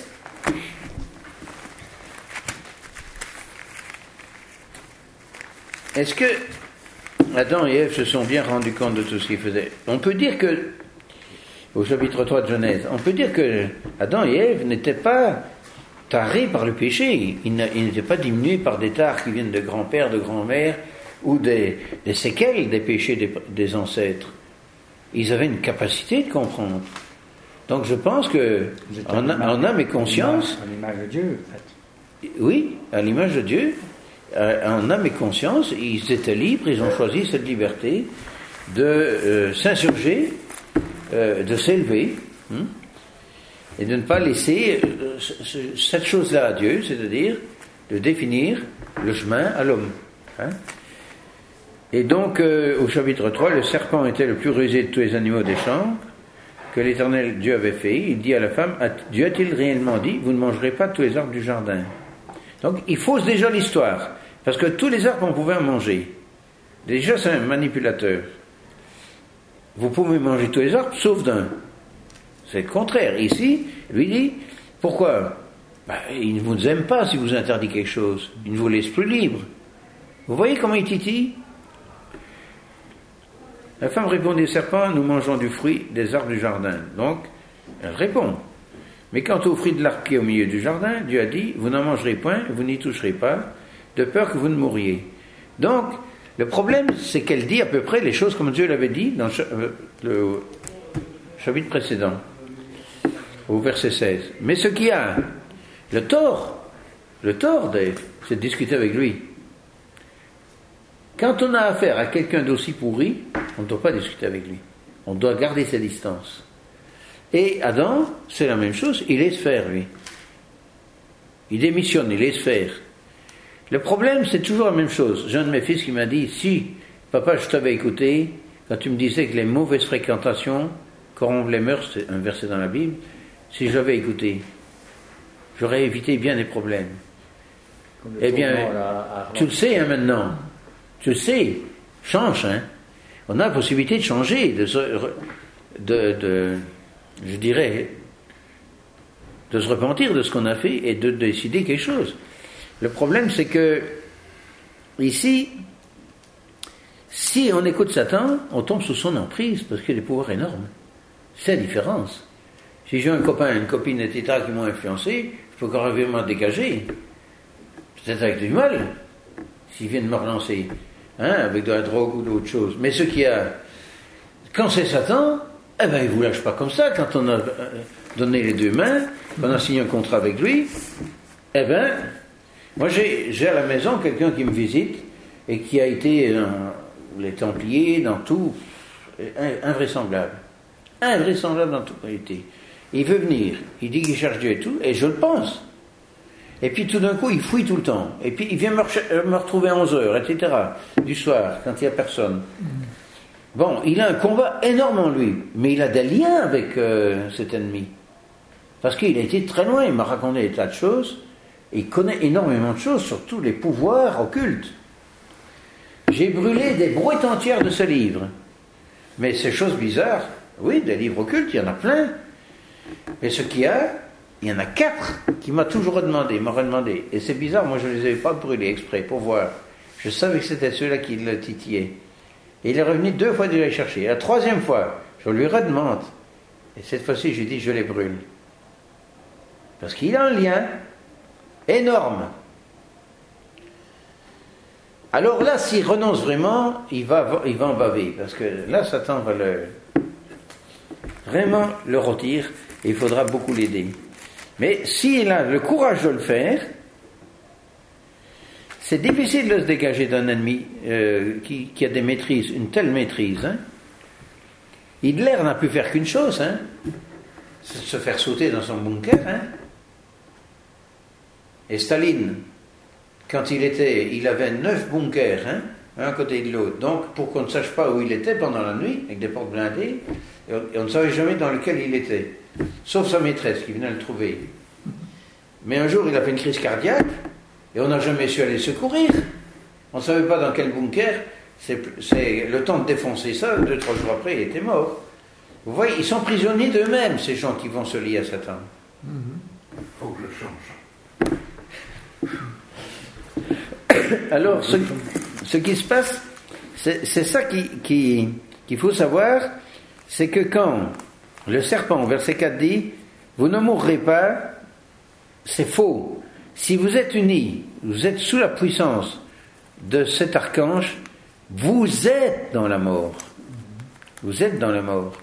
Est-ce que Adam et Ève se sont bien rendus compte de tout ce qu'ils faisaient? On peut dire que, au chapitre trois de Genèse, on peut dire que Adam et Ève n'étaient pas tarés par le péché. Ils n'étaient pas diminués par des tares qui viennent de grand-père, de grand-mère, ou des, des séquelles des péchés des, des ancêtres. Ils avaient une capacité de comprendre. Donc je pense que, en, en âme et conscience... À l'image de Dieu, en fait. Oui, à l'image de Dieu, en âme et conscience, ils étaient libres, ils ont choisi cette liberté de euh, s'insurger, euh, de s'élever, hein, et de ne pas laisser euh, cette chose-là à Dieu, c'est-à-dire de définir le chemin à l'homme. Hein. Et donc, euh, au chapitre trois, le serpent était le plus rusé de tous les animaux des champs que l'Éternel Dieu avait fait. Il dit à la femme, Dieu a-t-il réellement dit, vous ne mangerez pas de tous les arbres du jardin? Donc, il fausse déjà l'histoire, parce que tous les arbres, on pouvait en manger. Déjà, c'est un manipulateur. Vous pouvez manger tous les arbres, sauf d'un. C'est le contraire. Ici, lui dit, pourquoi? Ben, il ne vous aime pas si vous interdit quelque chose. Il ne vous laisse plus libre. Vous voyez comment il titille? La femme répondit au serpent, nous mangeons du fruit des arbres du jardin. Donc, elle répond. Mais quant au fruit de l'arbre qui est au milieu du jardin, Dieu a dit, vous n'en mangerez point, vous n'y toucherez pas, de peur que vous ne mouriez. Donc, le problème, c'est qu'elle dit à peu près les choses comme Dieu l'avait dit dans le chapitre précédent, au verset seize. Mais ce qui a le tort, le tort d'Ève, c'est de discuter avec lui. Quand on a affaire à quelqu'un d'aussi pourri, on ne doit pas discuter avec lui. On doit garder ses distances. Et Adam, c'est la même chose, il laisse faire, lui. Il démissionne, il laisse faire. Le problème, c'est toujours la même chose. J'ai un de mes fils qui m'a dit, si, papa, je t'avais écouté, quand tu me disais que les mauvaises fréquentations corrompent les mœurs, c'est un verset dans la Bible, si j'avais écouté, j'aurais évité bien des problèmes. Eh bien, tu le sais hein, maintenant. Tu le sais, change, hein. on a la possibilité de changer, de, se, de, de je dirais, de se repentir de ce qu'on a fait et de, de décider quelque chose. Le problème, c'est que ici, si on écoute Satan, on tombe sous son emprise parce qu'il a des pouvoirs énormes. C'est la différence. Si j'ai un copain, une copine, et cetera qui m'ont influencé, je peux carrément dégager. Peut-être avec du mal, s'ils viennent me relancer, hein, avec de la drogue ou d'autres choses. Mais ce qu'il y a, quand c'est Satan, eh ben, il ne vous lâche pas comme ça. Quand on a donné les deux mains, qu'on a signé un contrat avec lui, eh ben, moi j'ai, j'ai à la maison quelqu'un qui me visite et qui a été dans les Templiers, dans tout, invraisemblable. Invraisemblable dans toute réalité. Il veut venir, il dit qu'il cherche Dieu et tout, et je le pense. Et puis tout d'un coup, il fouille tout le temps. Et puis il vient me, re- me retrouver à onze heures, et cetera, du soir, quand il n'y a personne. Bon, il a un combat énorme en lui, mais il a des liens avec euh, cet ennemi. Parce qu'il a été très loin, il m'a raconté des tas de choses, et il connaît énormément de choses, surtout les pouvoirs occultes. J'ai brûlé des brouettes entières de ce livre. Mais ces choses bizarres, oui, des livres occultes, il y en a plein. Mais ce qu'il y a, il y en a quatre qui m'a toujours demandé, m'a redemandé. Et c'est bizarre, moi je ne les avais pas brûlés exprès pour voir. Je savais que c'était ceux-là qui le titillaient. Et il est revenu deux fois de les chercher. La troisième fois, je lui redemande. Et cette fois-ci, je lui dis, je les brûle. Parce qu'il a un lien énorme. Alors là, s'il renonce vraiment, il va, il va en baver. Parce que là, Satan va le, vraiment le rôtir. Et il faudra beaucoup l'aider. Mais s'il a le courage de le faire, c'est difficile de se dégager d'un ennemi euh, qui, qui a des maîtrises, une telle maîtrise. Hein. Hitler n'a pu faire qu'une chose, hein, c'est se faire sauter dans son bunker. Hein. Et Staline, quand il était, il avait neuf bunkers, hein, un à côté de l'autre. Donc, pour qu'on ne sache pas où il était pendant la nuit, avec des portes blindées, et on, et on ne savait jamais dans lequel il était. Sauf sa maîtresse qui venait le trouver. Mais un jour, il a fait une crise cardiaque et on n'a jamais su aller le secourir. On ne savait pas dans quel bunker. C'est, c'est le temps de défoncer ça. Deux, trois jours après, il était mort. Vous voyez, ils sont prisonniers d'eux-mêmes, ces gens qui vont se lier à Satan. Il mm-hmm. faut que je change. Alors, ce, ce qui se passe, c'est, c'est ça qui, qui, qu'il faut savoir, c'est que quand le serpent, verset quatre, dit « Vous ne mourrez pas », c'est faux. Si vous êtes unis, vous êtes sous la puissance de cet archange, vous êtes dans la mort. Vous êtes dans la mort.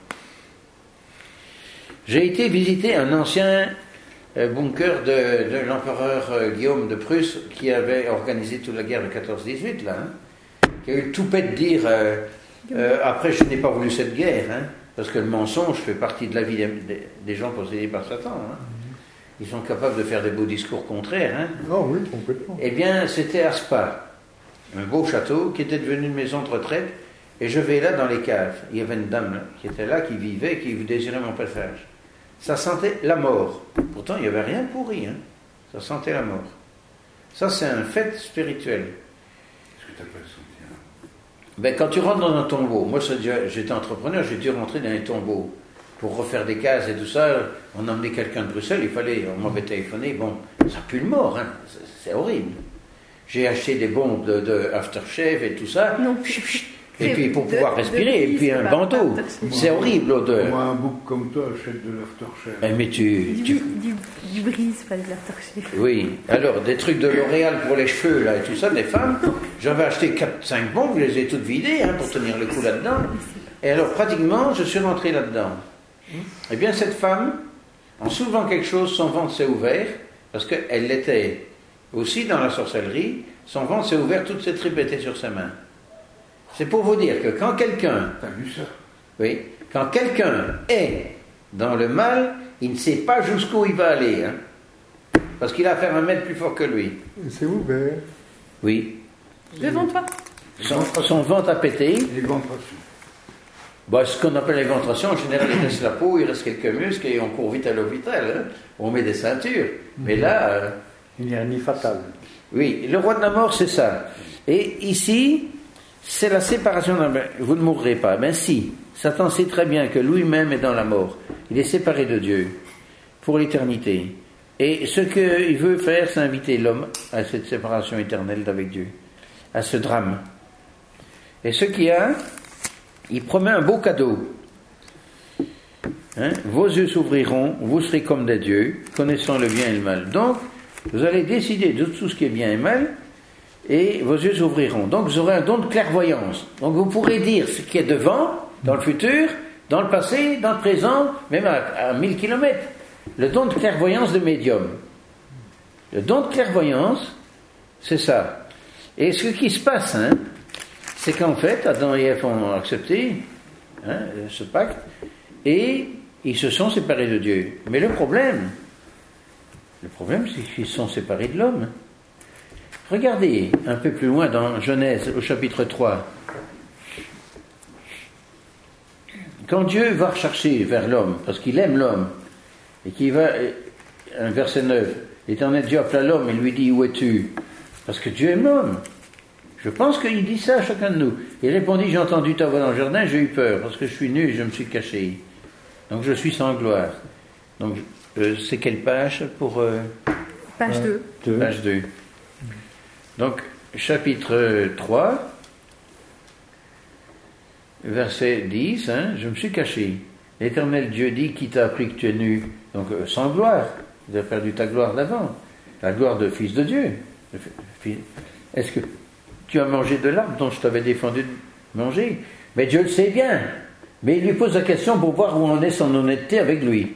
J'ai été visiter un ancien bunker de, de l'empereur Guillaume de Prusse qui avait organisé toute la guerre de quatorze dix-huit, là, hein, qui a eu le toupet de dire euh, euh, « Après, je n'ai pas voulu cette guerre, hein, parce que le mensonge fait partie de la vie des, des gens possédés par Satan. Hein. Ils sont capables de faire des beaux discours contraires. Hein. Oh oui, complètement. Eh bien, c'était à Spa, un beau château qui était devenu une maison de retraite, et je vais là dans les caves. Il y avait une dame là, qui était là, qui vivait, qui désirait mon passage. Ça sentait la mort. Pourtant, il n'y avait rien de pourri. Hein. Ça sentait la mort. Ça, c'est un fait spirituel. Est-ce que tu as pas senti hein? Ben, quand tu rentres dans un tombeau, moi j'étais entrepreneur, j'ai dû rentrer dans les tombeaux pour refaire des cases et tout ça. On emmenait quelqu'un de Bruxelles, il fallait, on m'avait téléphoné, bon, ça pue le mort, hein, c'est, c'est horrible. J'ai acheté des bombes de, de aftershave et tout ça, non, et puis pour pouvoir de, respirer, de et puis un bandeau, c'est horrible l'odeur. Moi, un bouc comme toi achète de l'aftershave. Eh, mais tu, du, tu... du, du brise, pas de l'aftershave. Oui, alors des trucs de L'Oréal pour les cheveux là et tout ça, des femmes, j'avais acheté quatre cinq bombes, je les ai toutes vidées hein, pour tenir le coup là-dedans. Et alors pratiquement, je suis rentré là-dedans. Eh bien cette femme, en soulevant quelque chose, son ventre s'est ouvert, parce qu'elle l'était aussi dans la sorcellerie, son ventre s'est ouvert, toutes ses tripes étaient sur ses mains. C'est pour vous dire que quand quelqu'un... T'as vu ça? Oui, quand quelqu'un est dans le mal, il ne sait pas jusqu'où il va aller, hein, parce qu'il a affaire à un maître plus fort que lui. Il s'est ouvert. Oui. Devant toi. Son, son ventre a pété. L'éventrations. Bah, ce qu'on appelle l'éventration, en général, il reste la peau, il reste quelques muscles et on court vite à l'hôpital. Hein. On met des ceintures. Mais là... Euh, une hernie fatale. Oui, le roi de la mort, c'est ça. Et ici, c'est la séparation. D'un... Vous ne mourrez pas. Ben si, Satan sait très bien que lui-même est dans la mort. Il est séparé de Dieu pour l'éternité. Et ce qu'il veut faire, c'est inviter l'homme à cette séparation éternelle d'avec Dieu, à ce drame. Et ce qu'il y a, il promet un beau cadeau. Hein? Vos yeux s'ouvriront, vous serez comme des dieux, connaissant le bien et le mal. Donc, vous allez décider de tout ce qui est bien et mal, et vos yeux s'ouvriront. Donc, vous aurez un don de clairvoyance. Donc, vous pourrez dire ce qui est devant, dans le futur, dans le passé, dans le présent, même à, à mille kilomètres. Le don de clairvoyance de médium. Le don de clairvoyance, c'est ça. Et ce qui se passe, hein, c'est qu'en fait, Adam et Ève ont accepté hein, ce pacte, et ils se sont séparés de Dieu. Mais le problème, le problème, c'est qu'ils se sont séparés de l'homme. Regardez un peu plus loin dans Genèse, au chapitre trois. Quand Dieu va rechercher vers l'homme, parce qu'il aime l'homme, et qu'il va, un verset neuf, l'Éternel Dieu appela l'homme et lui dit, où es-tu? Parce que Dieu aime l'homme. Je pense qu'il dit ça à chacun de nous. Il répondit, j'ai entendu ta voix dans le jardin, j'ai eu peur, parce que je suis nu et je me suis caché. Donc je suis sans gloire. Donc euh, c'est quelle page pour... Euh, page deux. deux. Page deux. Donc chapitre trois, verset dix, hein, je me suis caché. L'Éternel Dieu dit, qui t'a appris que tu es nu? Donc euh, sans gloire. Tu as perdu ta gloire d'avant. La gloire de fils de Dieu. Est-ce que tu as mangé de l'arbre dont je t'avais défendu de manger? Mais Dieu le sait bien. Mais il lui pose la question pour voir où en est son honnêteté avec lui.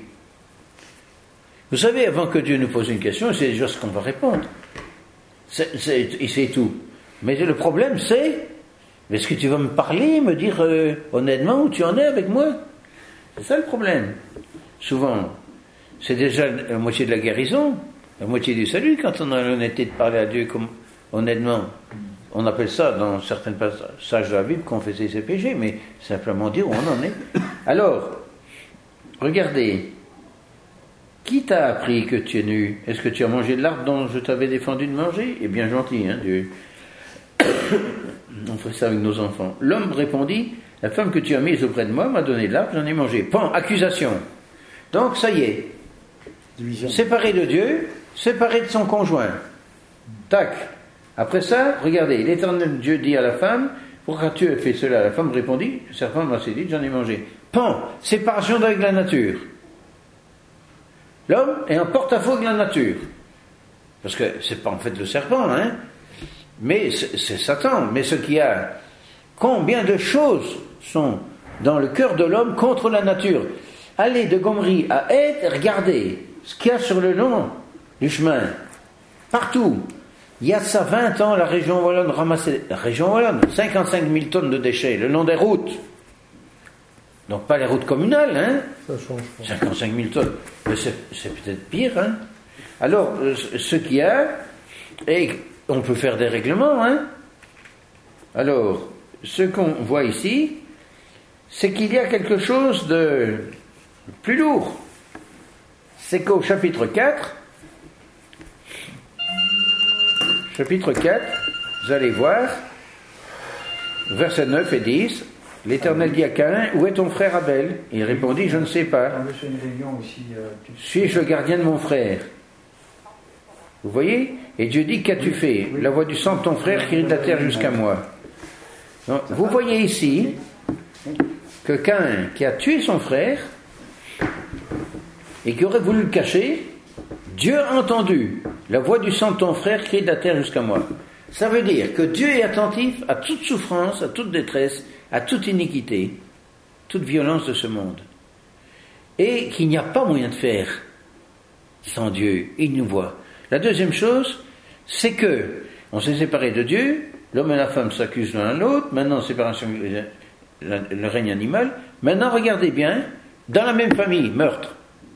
Vous savez, avant que Dieu nous pose une question, c'est déjà ce qu'on va répondre. C'est, c'est, et c'est tout. Mais le problème, c'est, est-ce que tu vas me parler, me dire euh, honnêtement où tu en es avec moi? C'est ça le problème. Souvent, c'est déjà la moitié de la guérison, la moitié du salut, quand on a l'honnêteté de parler à Dieu comme honnêtement. On appelle ça, dans certains passages de la Bible, confesser ses péchés, mais simplement dire où on en est. Alors, regardez, qui t'a appris que tu es nu? Est-ce que tu as mangé de l'arbre dont je t'avais défendu de manger? Eh bien gentil, hein, Dieu. On fait ça avec nos enfants. L'homme répondit, la femme que tu as mise auprès de moi m'a donné de l'arbre, j'en ai mangé. Pan, accusation. Donc ça y est, division. Séparé de Dieu, séparé de son conjoint. Tac. Après ça, regardez, l'Éternel Dieu dit à la femme, pourquoi tu as fait cela? La femme répondit, le serpent m'a séduit, j'en ai mangé. Pan, séparation avec la nature. L'homme est en porte-à-faux avec la nature. Parce que c'est pas en fait le serpent, hein, mais c'est, c'est Satan. Mais ce qui a, combien de choses sont dans le cœur de l'homme contre la nature? Allez de Gomery à Aide, regardez ce qu'il y a sur le long du chemin. Partout. Il y a de ça vingt ans, la région wallonne ramassait, la région wallonne, cinquante-cinq mille tonnes de déchets, le long des routes. Donc pas les routes communales, hein. Ça change pas. cinquante-cinq mille tonnes. Mais c'est, c'est peut-être pire, hein. Alors, ce qu'il y a, et on peut faire des règlements, hein. Alors, ce qu'on voit ici, c'est qu'il y a quelque chose de plus lourd. C'est qu'au chapitre quatre, chapitre quatre, vous allez voir, versets neuf et dix, l'Éternel dit à Caïn, où est ton frère Abel? Il répondit, je ne sais pas. Suis-je le gardien de mon frère? Vous voyez? Et Dieu dit, qu'as-tu fait? La voix du sang de ton frère qui rit de la terre jusqu'à moi. Donc, vous voyez ici que Caïn, qui a tué son frère et qui aurait voulu le cacher, Dieu a entendu la voix du sang de ton frère qui rit de la terre jusqu'à moi. Ça veut dire que Dieu est attentif à toute souffrance, à toute détresse, à toute iniquité, toute violence de ce monde. Et qu'il n'y a pas moyen de faire sans Dieu. Il nous voit. La deuxième chose, c'est que on s'est séparé de Dieu, l'homme et la femme s'accusent l'un à l'autre, maintenant séparation, le règne animal. Maintenant, regardez bien, dans la même famille, meurtre.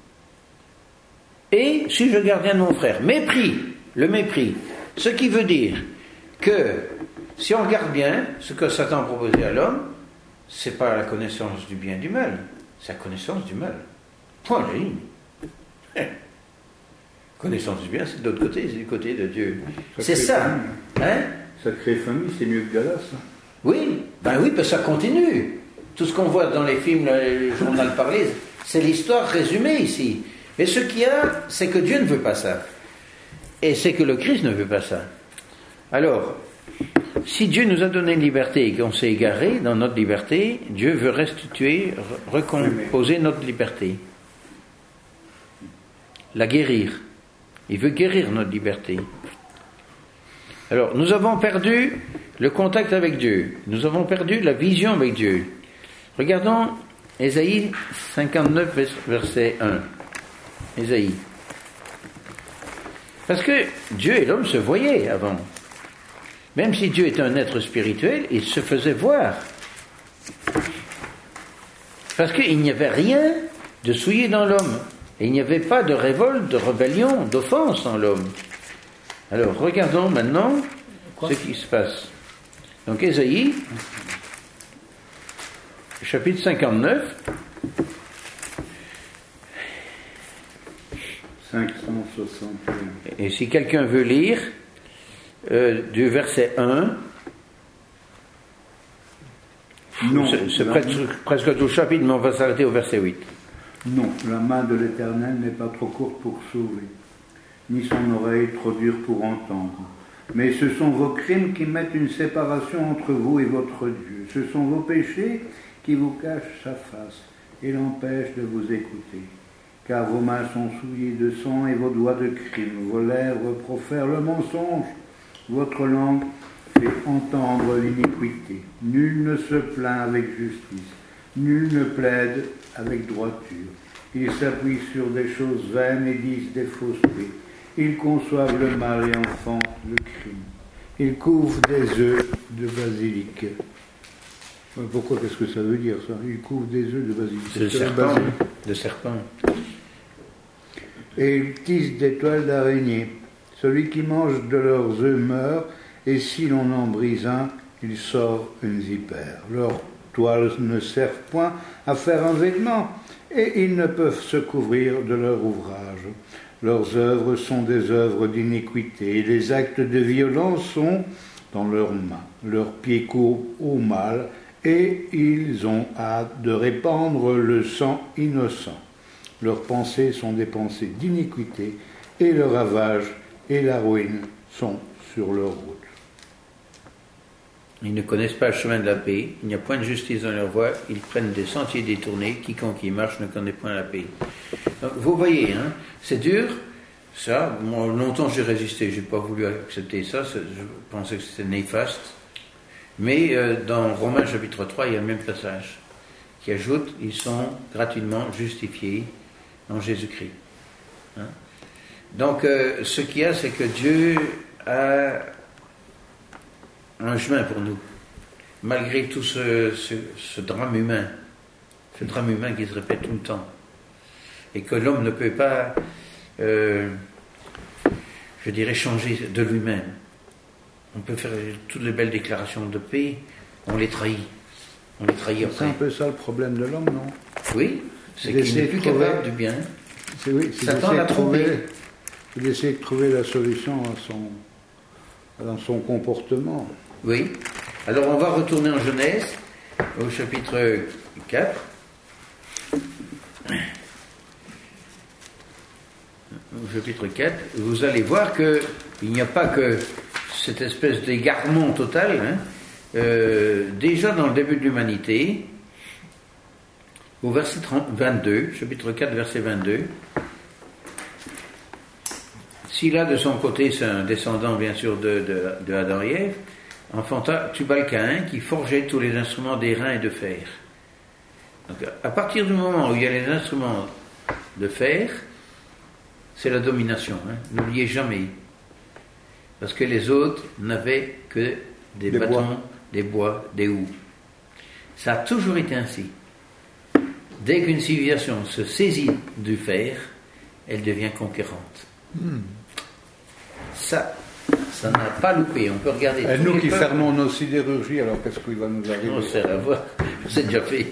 Et suis-je le gardien de mon frère? Mépris, le mépris. Ce qui veut dire que, si on regarde bien, ce que Satan a proposé à l'homme, c'est pas la connaissance du bien et du mal, c'est la connaissance du mal. Point de ligne. Connaissance du bien, c'est de l'autre côté, c'est du côté de Dieu. Ça c'est ça. Hein? Sacrée famille, c'est mieux que Galas. Oui, ben oui, parce que ça continue. Tout ce qu'on voit dans les films, le journal parlé, c'est l'histoire résumée ici. Mais ce qu'il y a, c'est que Dieu ne veut pas ça. Et c'est que le Christ ne veut pas ça. Alors, si Dieu nous a donné une liberté et qu'on s'est égaré dans notre liberté, Dieu veut restituer, recomposer notre liberté. La guérir. Il veut guérir notre liberté. Alors, nous avons perdu le contact avec Dieu. Nous avons perdu la vision avec Dieu. Regardons Ésaïe cinquante-neuf, verset un. Ésaïe. Parce que Dieu et l'homme se voyaient avant. Même si Dieu était un être spirituel, il se faisait voir. Parce qu'il n'y avait rien de souillé dans l'homme. Et il n'y avait pas de révolte, de rébellion, d'offense en l'homme. Alors, regardons maintenant Quoi ce qui se passe. Donc, Ésaïe, chapitre cinquante-neuf. cinq cent soixante et un. Et si quelqu'un veut lire, euh, du verset un, non, c'est, c'est la... presque, presque tout le chapitre, mais on va s'arrêter au verset huit. Non, la main de l'Éternel n'est pas trop courte pour sauver, ni son oreille trop dure pour entendre. Mais ce sont vos crimes qui mettent une séparation entre vous et votre Dieu. Ce sont vos péchés qui vous cachent sa face et l'empêchent de vous écouter. Car vos mains sont souillées de sang et vos doigts de crime. Vos lèvres profèrent le mensonge. Votre langue fait entendre l'iniquité. Nul ne se plaint avec justice. Nul ne plaide avec droiture. Ils s'appuient sur des choses vaines et disent des faussetés. Ils conçoivent le mal et enfantent le crime. Ils couvrent des œufs de basilic. Pourquoi, qu'est-ce que ça veut dire ça? Ils couvrent des œufs de basilic. De serpent. De serpent. Et ils tissent des toiles d'araignée. Celui qui mange de leurs œufs meurt, et si l'on en brise un, il sort une vipère. Leurs toiles ne servent point à faire un vêtement, et ils ne peuvent se couvrir de leur ouvrage. Leurs œuvres sont des œuvres d'iniquité, et les actes de violence sont dans leurs mains. Leurs pieds courent au mal, et ils ont hâte de répandre le sang innocent. Leurs pensées sont des pensées d'iniquité, et le ravage et la ruine sont sur leur route. Ils ne connaissent pas le chemin de la paix, il n'y a point de justice dans leur voie, ils prennent des sentiers détournés, quiconque y marche ne connaît point la paix. Donc, vous voyez, hein, c'est dur, ça, moi, longtemps j'ai résisté, j'ai pas voulu accepter ça, je pensais que c'était néfaste, mais euh, dans Romains chapitre trois, il y a le même passage, qui ajoute, ils sont gratuitement justifiés en Jésus-Christ. Hein? Donc, euh, ce qu'il y a, c'est que Dieu a un chemin pour nous, malgré tout ce, ce, ce drame humain, ce drame humain qui se répète tout le temps, et que l'homme ne peut pas, euh, je dirais, changer de lui-même. On peut faire toutes les belles déclarations de paix, on les trahit, on les trahit après. C'est un peu ça le problème de l'homme, non? Oui, c'est qu'il n'est plus trouver... capable du bien. C'est, oui, c'est Satan l'a trompé. Il essaie de trouver la solution à son, dans son comportement. Oui. Alors on va retourner en Genèse, au chapitre quatre. Au chapitre quatre, vous allez voir qu'il n'y a pas que cette espèce d'égarement total. Hein. Euh, déjà dans le début de l'humanité, au verset vingt-deux, chapitre quatre, verset vingt-deux, s'il a de son côté, c'est un descendant bien sûr de, de, de Adam et Ève, enfanta Tubal-Caïn qui forgeait tous les instruments d'airain et de fer. Donc, à partir du moment où il y a les instruments de fer, c'est la domination. Hein. N'oubliez jamais. Parce que les autres n'avaient que des, des bâtons, bois. des bois, des houes. Ça a toujours été ainsi. Dès qu'une civilisation se saisit du fer, elle devient conquérante. Hmm. Ça, ça n'a pas loupé. On peut regarder. Et nous qui peuples. fermons nos sidérurgies, alors qu'est-ce qu'il va nous arriver? On sait à voir. C'est déjà fait.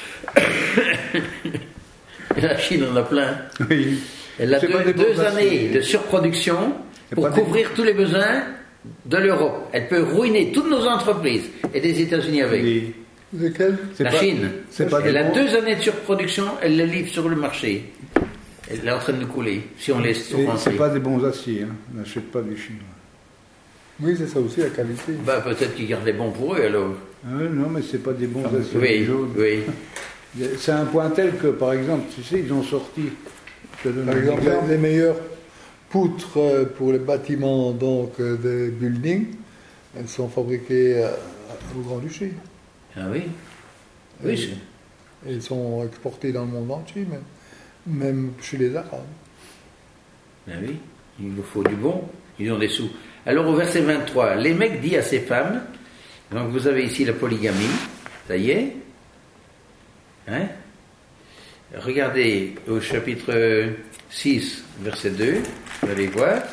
La Chine en a plein. Oui. Elle a deux, deux années de surproduction pour couvrir des... tous les besoins de l'Europe. Elle peut ruiner toutes nos entreprises et des États-Unis avec. Et Lesquels? c'est La pas- Chine, c'est pas elle des a bons- deux années de surproduction, elle le livre sur le marché. Elle est en train de couler, si on laisse et rentrer. c'est pas des bons aciers, hein. N'achète pas des Chinois. Oui, c'est ça aussi, la qualité. Bah, peut-être qu'ils gardent les bons pour eux alors. Ah ouais, non, mais c'est pas des bons aciers Oui, jaunes. oui. C'est un point tel que, par exemple, tu sais, ils ont sorti. je te donne Par un exemple, exemple. les meilleures poutres euh, pour les bâtiments donc, euh, des buildings, elles sont fabriquées euh, au Grand-Duché. Ah oui. Oui, c'est- Et elles sont exportées dans le monde entier, même, même chez les Arabes. ben oui, il nous faut du bon, ils ont des sous. Alors au verset vingt-trois, les mecs disent à ces femmes, donc vous avez ici la polygamie, ça y est, hein? Regardez au chapitre six, verset deux, vous allez voir.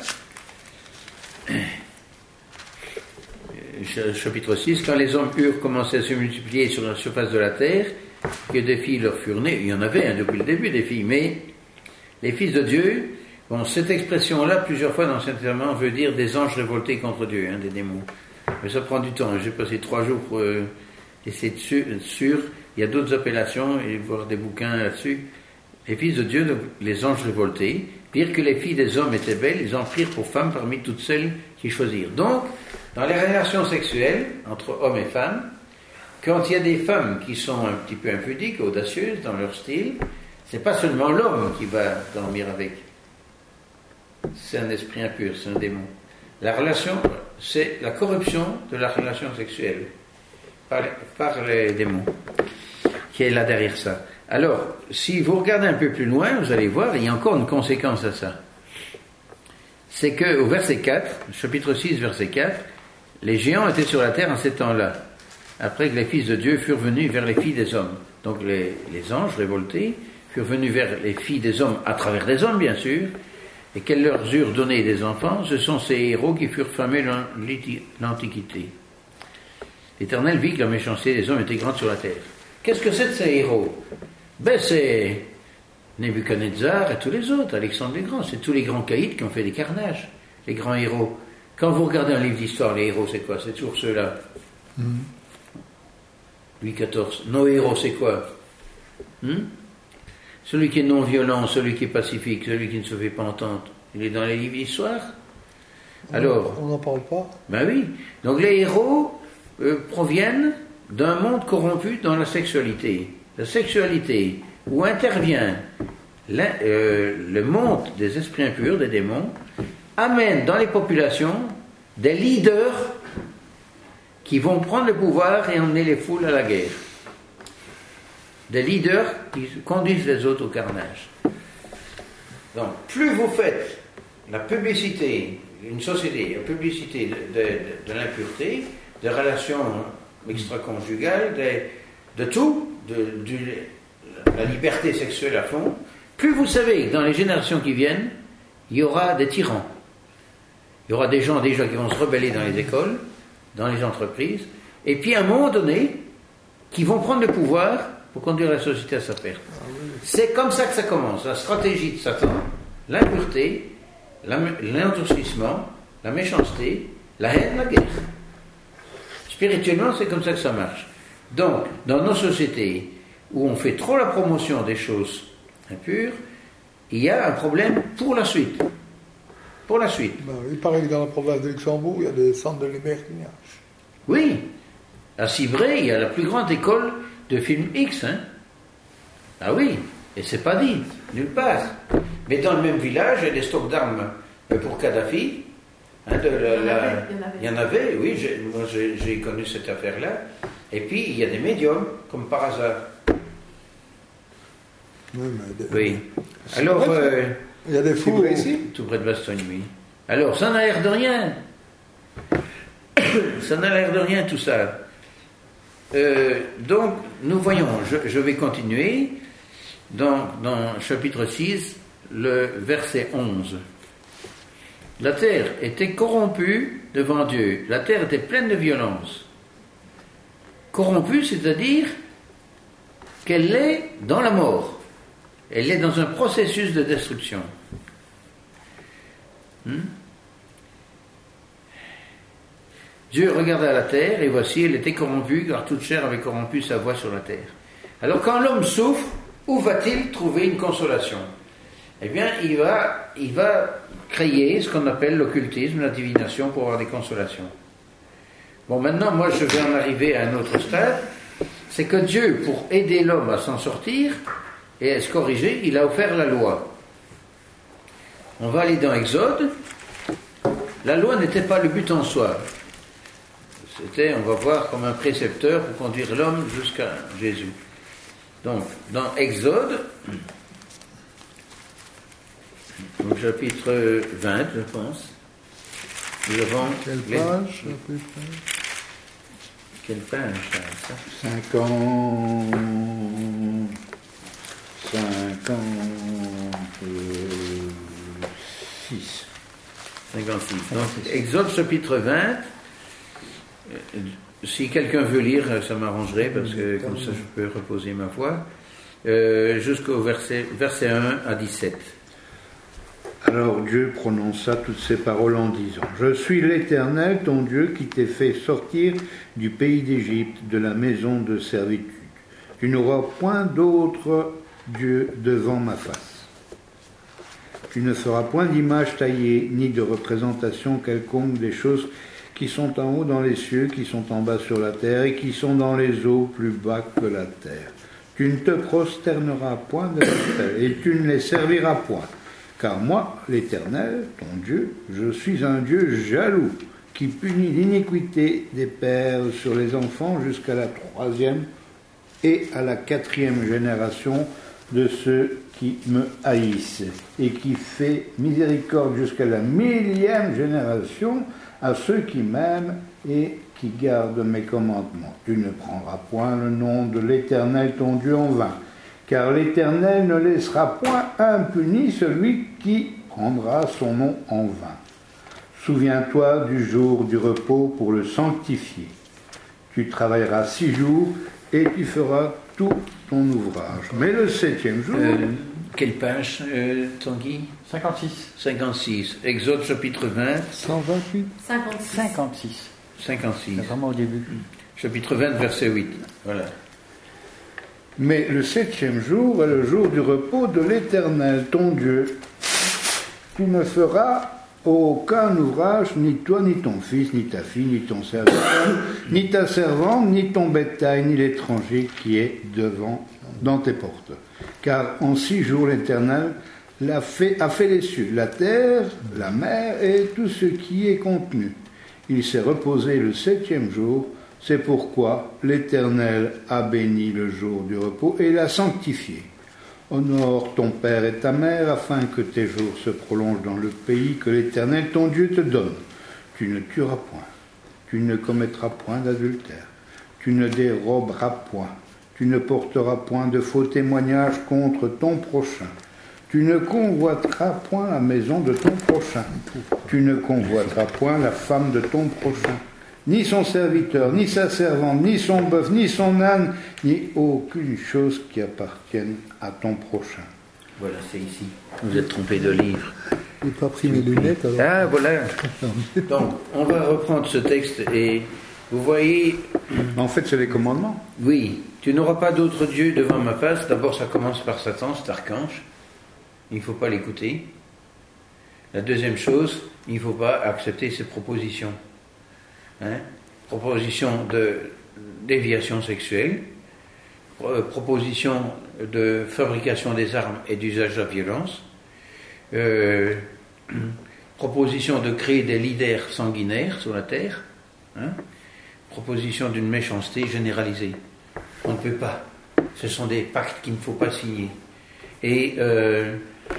Ch- Chapitre six, quand les hommes purs commençaient à se multiplier sur la surface de la terre, que des filles leur furent nées, il y en avait hein, depuis le début des filles, mais les fils de Dieu, bon, cette expression-là, plusieurs fois dans l'Ancien Testament, veut dire des anges révoltés contre Dieu, hein, des démons. Mais ça prend du temps, j'ai passé trois jours pour euh, essayer de su- être sûr, il y a d'autres appellations, et voir des bouquins là-dessus. Les fils de Dieu, donc, les anges révoltés, dire que les filles des hommes étaient belles, ils en prirent pour femmes parmi toutes celles qui choisirent. Donc, dans les relations sexuelles, entre hommes et femmes, quand il y a des femmes qui sont un petit peu impudiques, audacieuses dans leur style, c'est pas seulement l'homme qui va dormir avec. C'est un esprit impur, c'est un démon. La relation, c'est la corruption de la relation sexuelle par les, par les démons qui est là derrière ça. Alors, si vous regardez un peu plus loin, vous allez voir, il y a encore une conséquence à ça. C'est qu'au verset quatre, chapitre six, verset quatre, les géants étaient sur la terre en ces temps-là, après que les fils de Dieu furent venus vers les filles des hommes. Donc les, les anges révoltés furent venus vers les filles des hommes, à travers des hommes bien sûr, et qu'elles leur eurent donné des enfants. Ce sont ces héros qui furent fameux dans l'Antiquité. L'Éternel vit que la méchanceté des hommes était grande sur la terre. Qu'est-ce que c'est de ces héros? Ben c'est Nebuchadnezzar et tous les autres, Alexandre le Grand, c'est tous les grands caïds qui ont fait des carnages, les grands héros. Quand vous regardez un livre d'histoire, les héros c'est quoi? C'est toujours ceux-là. Mm. Louis quatorze. Nos héros c'est quoi? Hmm? Celui qui est non violent, celui qui est pacifique, celui qui ne se fait pas entendre, il est dans les livres d'histoire? Alors, On n'en parle pas. ben oui. Donc les héros euh, proviennent d'un monde corrompu dans la sexualité. La sexualité où intervient la- euh, le monde des esprits impurs, des démons, amène dans les populations des leaders qui vont prendre le pouvoir et emmener les foules à la guerre. Des leaders qui conduisent les autres au carnage. Donc, plus vous faites la publicité, une société, la publicité de, de, de, de l'impureté, des relations extra-conjugales, de, de tout, de, de la liberté sexuelle à fond, plus vous savez que dans les générations qui viennent, il y aura des tyrans. Il y aura des gens déjà qui vont se rebeller dans les écoles, dans les entreprises, et puis à un moment donné, qui vont prendre le pouvoir pour conduire la société à sa perte. C'est comme ça que ça commence, la stratégie de Satan, l'impureté, l'endurcissement, la méchanceté, la haine, la guerre. Spirituellement, c'est comme ça que ça marche. Donc, dans nos sociétés où on fait trop la promotion des choses impures, il y a un problème pour la suite. Pour la suite. Ben, il paraît que dans la province de Luxembourg, il y a des centres de libertinage. Oui, à Cibray, il y a la plus grande école de films X. Hein. Ah oui, et c'est pas dit, nulle part. Mais dans le même village, il y a des stocks d'armes pour Kadhafi. Hein, de la, il, y en la... avait, il y en avait. il y en avait, oui, j'ai, moi j'ai, j'ai connu cette affaire-là. Et puis, il y a des médiums, comme par hasard. Oui, mais des- Oui. Alors, vrai, euh, il y a des C'est fous. vrai ici? tout près de Bastogne, oui. Alors, ça n'a l'air de rien. Ça n'a l'air de rien, tout ça. Euh, donc, nous voyons, je, je vais continuer, dans, dans chapitre six, le verset onze. La terre était corrompue devant Dieu. La terre était pleine de violence. Corrompue, c'est-à-dire qu'elle est dans la mort. Elle est dans un processus de destruction. Hmm? Dieu regarda la terre, et voici, elle était corrompue, car toute chair avait corrompu sa voie sur la terre. Alors quand l'homme souffre, où va-t-il trouver une consolation? Eh bien, il va, il va créer ce qu'on appelle l'occultisme, la divination, pour avoir des consolations. Bon, maintenant, moi, je vais en arriver à un autre stade. C'est que Dieu, pour aider l'homme à s'en sortir et à se corriger, il a offert la loi. On va aller dans Exode. La loi n'était pas le but en soi. C'était, on va voir, comme un précepteur pour conduire l'homme jusqu'à Jésus. Donc, dans Exode, au chapitre vingt, je pense, nous avons... Quelle les... page à peu près? Quelle page, ça? cinquante... cinquante-six. cinquante-six. Donc, Exode chapitre vingt, euh, si quelqu'un veut lire, ça m'arrangerait, parce que comme ça je peux reposer ma voix, euh, jusqu'au verset, verset un à dix-sept. Alors Dieu prononça toutes ces paroles en disant: Je suis l'Éternel, ton Dieu, qui t'ai fait sortir du pays d'Égypte, de la maison de servitude. Tu n'auras point d'autre Dieu devant ma face. Tu ne feras point d'image taillée, ni de représentation quelconque des choses qui sont en haut dans les cieux, qui sont en bas sur la terre, et qui sont dans les eaux plus bas que la terre. Tu ne te prosterneras point de l'autel, et tu ne les serviras point. Car moi, l'Éternel, ton Dieu, je suis un Dieu jaloux, qui punit l'iniquité des pères sur les enfants jusqu'à la troisième et à la quatrième génération de ceux qui me haïssent, et qui fait miséricorde jusqu'à la millième génération à ceux qui m'aiment et qui gardent mes commandements. Tu ne prendras point le nom de l'Éternel ton Dieu en vain, car l'Éternel ne laissera point impuni celui qui prendra son nom en vain. Souviens-toi du jour du repos pour le sanctifier. Tu travailleras six jours et tu feras tout ton ouvrage. Mais le septième jour... Euh, quelle page, euh, Tanguy? cinquante-six. cinquante-six. Exode chapitre vingt. cent vingt-huit. cinquante-six. cinquante-six. cinquante-six. C'est vraiment au début. Chapitre vingt, verset huit. Voilà. Mais le septième jour est le jour du repos de l'Éternel, ton Dieu. Tu ne feras aucun ouvrage, ni toi, ni ton fils, ni ta fille, ni ton serviteur, ni ta servante, ni ton bétail, ni l'étranger qui est devant, dans tes portes. Car en six jours l'Éternel l'a fait, a fait les cieux, la terre, la mer et tout ce qui est contenu. Il s'est reposé le septième jour. C'est pourquoi l'Éternel a béni le jour du repos et l'a sanctifié. Honore ton père et ta mère, afin que tes jours se prolongent dans le pays que l'Éternel ton Dieu te donne. Tu ne tueras point, tu ne commettras point d'adultère, tu ne déroberas point, tu ne porteras point de faux témoignages contre ton prochain. Tu ne convoiteras point la maison de ton prochain, tu ne convoiteras point la femme de ton prochain, ni son serviteur, ni sa servante, ni son bœuf, ni son âne, ni aucune chose qui appartienne à ton prochain. Voilà, c'est ici. Vous êtes trompé de livre. Je n'ai pas pris mes lunettes alors. Ah, voilà. Donc, on va reprendre ce texte et vous voyez... En fait, c'est les commandements. Oui, tu n'auras pas d'autre Dieu devant ma face. D'abord, ça commence par Satan, cet archange. Il ne faut pas l'écouter. La deuxième chose, il ne faut pas accepter ses propositions. Hein? Proposition de déviation sexuelle, euh, proposition de fabrication des armes et d'usage de la violence, euh, proposition de créer des leaders sanguinaires sur la terre, hein? Proposition d'une méchanceté généralisée. On ne peut pas. Ce sont des pactes qu'il ne faut pas signer. Et euh,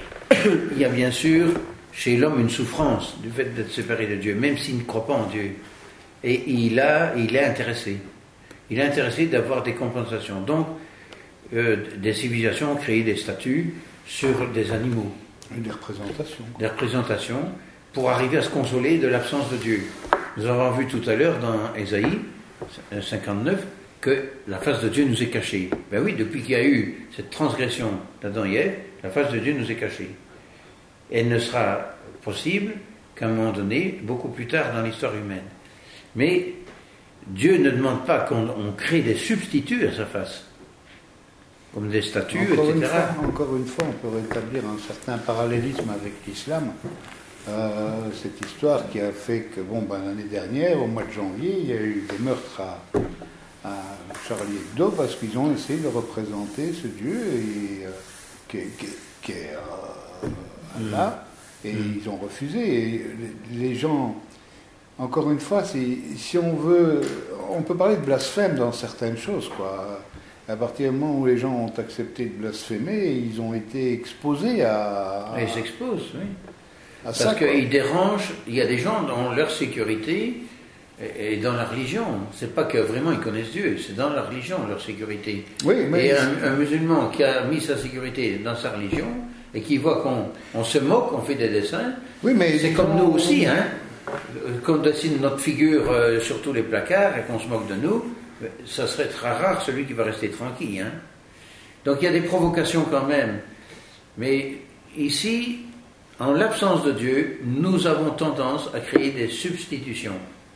il y a bien sûr chez l'homme une souffrance du fait d'être séparé de Dieu, même s'il ne croit pas en Dieu. Et il, a, il est intéressé. Il est intéressé d'avoir des compensations. Donc, euh, des civilisations ont créé des statues sur des animaux. Et des représentations. Des représentations pour arriver à se consoler de l'absence de Dieu. Nous avons vu tout à l'heure dans Ésaïe cinquante-neuf que la face de Dieu nous est cachée. Ben oui, depuis qu'il y a eu cette transgression d'Adam et Ève, la face de Dieu nous est cachée. Elle ne sera possible qu'à un moment donné, beaucoup plus tard dans l'histoire humaine. Mais Dieu ne demande pas qu'on on crée des substituts à sa face, comme des statues, encore et cetera. Une fois, encore une fois, on peut rétablir un certain parallélisme avec l'islam. Euh, cette histoire qui a fait que, bon, ben, l'année dernière, au mois de janvier, il y a eu des meurtres à, à Charlie Hebdo parce qu'ils ont essayé de représenter ce Dieu et, euh, qui, qui, qui est euh, Allah, et mmh. ils ont refusé. Et les, les gens, encore une fois, si on veut, on peut parler de blasphème dans certaines choses, quoi. À partir du moment où les gens ont accepté de blasphémer, ils ont été exposés à... Ils s'exposent, oui. À Parce qu'ils dérangent, il y a des gens dans leur sécurité et dans la religion. C'est pas que vraiment ils connaissent Dieu, c'est dans la religion, leur sécurité. Oui, mais et un, un musulman qui a mis sa sécurité dans sa religion et qui voit qu'on on se moque, on fait des dessins, oui, mais c'est comme nous aussi, hein. Qu'on dessine notre figure euh, sur tous les placards et qu'on se moque de nous, ça serait très rare celui qui va rester tranquille, hein. Donc il y a des provocations quand même. Mais ici, en l'absence de Dieu, nous avons tendance à créer des substitutions.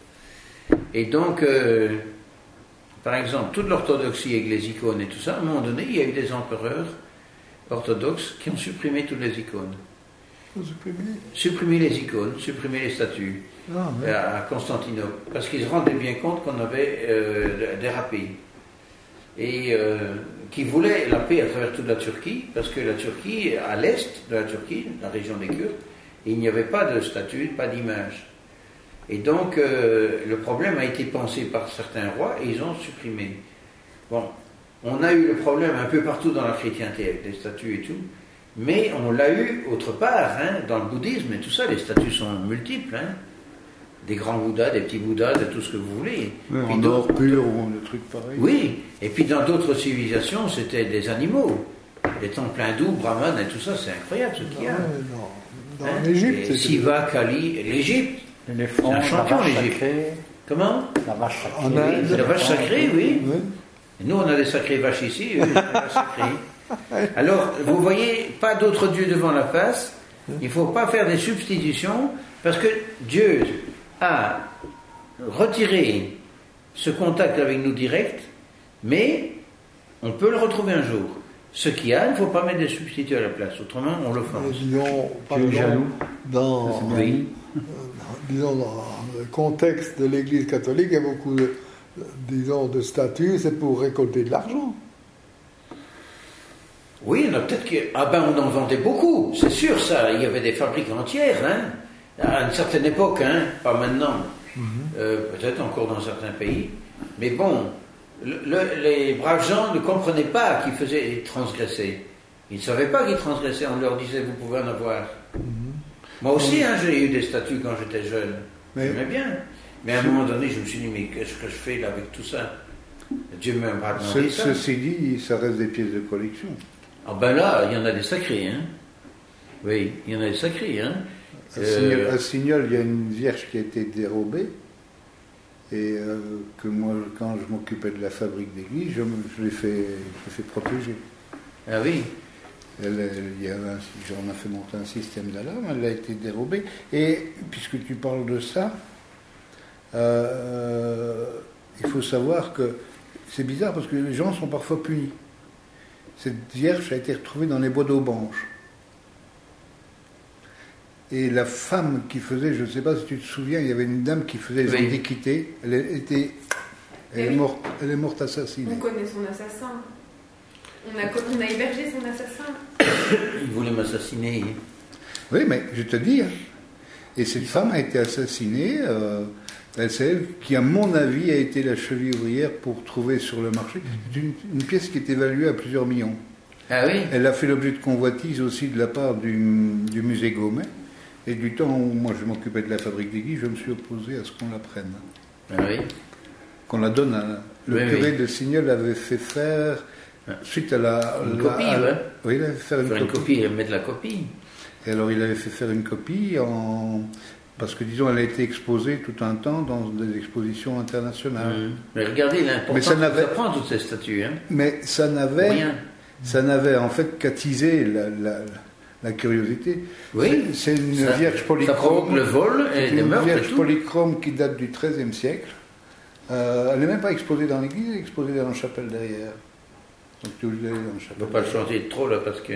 Et donc, euh, par exemple, toute l'orthodoxie avec les icônes et tout ça, à un moment donné, il y a eu des empereurs orthodoxes qui ont supprimé toutes les icônes. Supprimé Supprimer les icônes, supprimer les statues ah, mais... à Constantinople, parce qu'ils se rendaient bien compte qu'on avait euh, dérapé. Et euh, qui voulaient la paix à travers toute la Turquie, parce que la Turquie, à l'est de la Turquie, la région des Kurdes, il n'y avait pas de statue, pas d'image. Et donc, euh, le problème a été pensé par certains rois et ils ont supprimé. Bon, on a eu le problème un peu partout dans la chrétienté avec les statues et tout, mais on l'a eu autre part, hein, dans le bouddhisme et tout ça, les statues sont multiples, hein. Des grands bouddhas, des petits bouddhas, de tout ce que vous voulez. Oui, en or pur ou des trucs pareils. Oui, et puis dans d'autres civilisations, c'était des animaux. Les temples hindous, brahmanes et tout ça, c'est incroyable ce qu'il y a. Non, dans hein, l'Égypte, Siva, Kali, l'Égypte. L'éléphant, c'est un champion, la vache l'Égypte. sacrée. Comment? La vache sacrée. En Inde, la vache sacrée, oui. oui. Et nous, on a des sacrées vaches ici, eux, ils ont des vaches sacrées. Alors, vous voyez, pas d'autre Dieu devant la face. Il ne faut pas faire des substitutions, parce que Dieu a retiré ce contact avec nous direct, mais on peut le retrouver un jour. Ce qu'il y a, il ne faut pas mettre des substituts à la place, autrement on l'offense. Disons, par Dieu est exemple, jaloux. dans, Oui. euh, disons, dans le contexte de l'Église catholique, il y a beaucoup de, disons, de statuts, c'est pour récolter de l'argent. Oui, on a peut-être que... Ah ben, on en vendait beaucoup, c'est sûr ça. Il y avait des fabriques entières, hein, à une certaine époque, hein, pas maintenant. Mm-hmm. Euh, peut-être encore dans certains pays. Mais bon, le, le, les braves gens ne comprenaient pas qu'ils faisaient transgresser. Ils ne savaient pas qu'ils transgressaient. On leur disait, vous pouvez en avoir. Mm-hmm. Moi aussi, hein, j'ai eu des statuts quand j'étais jeune. Mais... J'aimais bien. Mais à un moment donné, je me suis dit, mais qu'est-ce que je fais là avec tout ça? Dieu m'a pas demandé Ce, ça. Ceci dit, ça reste des pièces de collection. Ah ben là, il y en a des sacrés, hein. Oui, il y en a des sacrés, hein. À Signol, à Signol, il y a une vierge qui a été dérobée, et euh, que moi, quand je m'occupais de la fabrique d'église, je, je l'ai fait, je l'ai fait protéger. Ah oui. Elle, elle, il y a un, on a fait monter un système d'alarme, elle a été dérobée, et puisque tu parles de ça, euh, il faut savoir que c'est bizarre parce que les gens sont parfois punis. Cette vierge a été retrouvée dans les bois d'Aubange. Et la femme qui faisait, je ne sais pas si tu te souviens, il y avait une dame qui faisait les oui. antiquités. Elle était, elle, oui. est morte, elle est morte assassinée. On connaît son assassin. On a, on a hébergé son assassin. Il voulait m'assassiner. Oui, mais je te dis. Et cette femme a été assassinée. Euh, c'est elle qui, à mon avis, a été la cheville ouvrière pour trouver sur le marché une, une pièce qui est évaluée à plusieurs millions. Ah oui. Elle a fait l'objet de convoitises aussi de la part du, du musée Gaumet. Et du temps où moi je m'occupais de la fabrique d'église, je me suis opposé à ce qu'on la prenne. Ah oui. Qu'on la donne à... Le oui, curé oui. de Signol avait fait faire, suite à la... Une la, copie, à, ouais. Oui, il avait fait faire une faire copie. une copie, et mettre la copie. Et alors il avait fait faire une copie en... Parce que, disons, elle a été exposée tout un temps dans des expositions internationales. Mmh. Mais regardez l'importance que ça prend, toutes ces statues. Hein. Mais ça n'avait... Rien. Ça n'avait en fait qu'attisé la, la, la curiosité. Oui. C'est, c'est une Ça- vierge Ça provoque polychrome. le vol et C'est les une meurtres et vierge tout. polychrome qui date du treizième siècle. Euh, elle n'est même pas exposée dans l'église, elle est exposée dans la chapelle derrière. Donc tu es obligé d'aller dans la On ne chapelle. peut pas le changer trop là parce que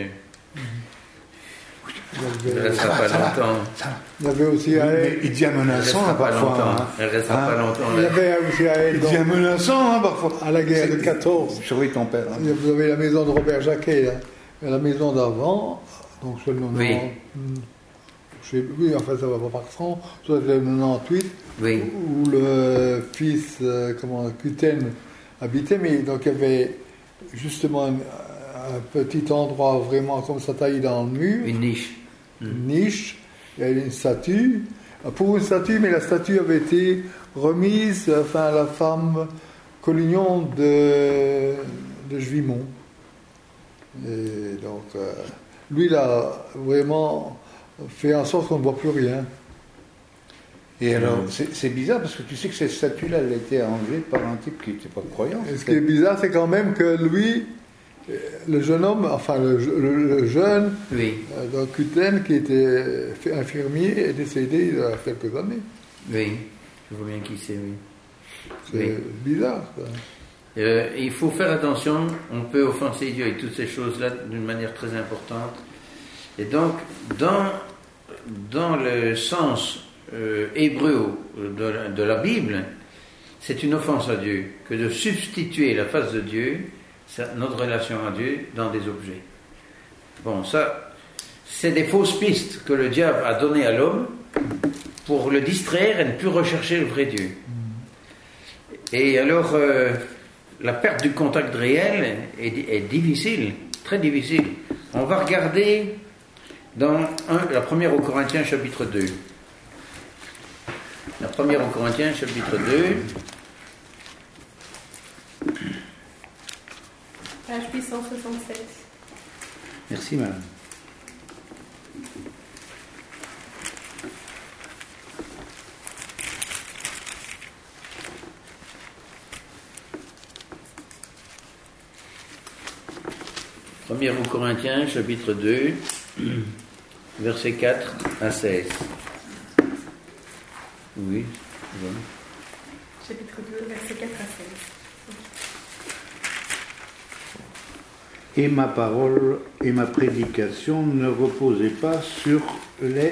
Il y elle ne avait, restera pas longtemps. il y avait aussi Oui, à mais elle, il devient Elle ne menaçant restera hein, pas parfois. longtemps. hein. Elle ne restera Hein pas longtemps. il y là. avait aussi à elle, Il donc, devient menaçant hein, parfois. à la guerre de C'est- quatorze. Surveille ton père. hein. Vous avez la maison de Robert Jacquet, là. Et la maison d'avant, donc sur le Oui. quatre-vingt-dix, je sais- oui, enfin ça va pas par cent, soit le quatre-vingt-dix-huit, Oui. où le fils, euh, comment, Cuten habitait, mais donc il y avait justement un, un petit endroit vraiment comme ça taillé dans le mur, Une niche. une niche, il y avait une statue, pour une statue, mais la statue avait été remise enfin, à la femme Collignon de, de Juimont. Et donc, euh, lui, il a vraiment fait en sorte qu'on ne voit plus rien. Et alors, c'est, c'est bizarre parce que tu sais que cette statue-là, elle a été enlevée par un type qui n'était pas croyant. Et ce qui est bizarre, c'est quand même que lui, euh, le jeune homme, enfin le, le- le jeune, Oui. euh, donc Cuten, qui était fait infirmier, est décédé il y a quelques années. Oui. Je vois bien qui c'est, oui. C'est Oui. bizarre, ça. Euh, il faut faire attention, on peut offenser Dieu avec toutes ces choses-là d'une manière très importante. Et donc, dans, dans le sens euh, hébreu de la, de la Bible, c'est une offense à Dieu que de substituer la face de Dieu, ça, notre relation à Dieu, dans des objets. Bon, ça, c'est des fausses pistes que le diable a données à l'homme pour le distraire et ne plus rechercher le vrai Dieu. Et alors, euh, la perte du contact réel est, est difficile, très difficile. On va regarder dans un, la première aux Corinthiens chapitre deux. La première aux Corinthiens chapitre deux. Page huit cent soixante-sept. Merci, madame. Première aux Corinthiens chapitre deux, versets quatre à seize. Oui, voilà. Chapitre deux, versets quatre à seize. Et ma parole et ma prédication ne reposaient pas sur les...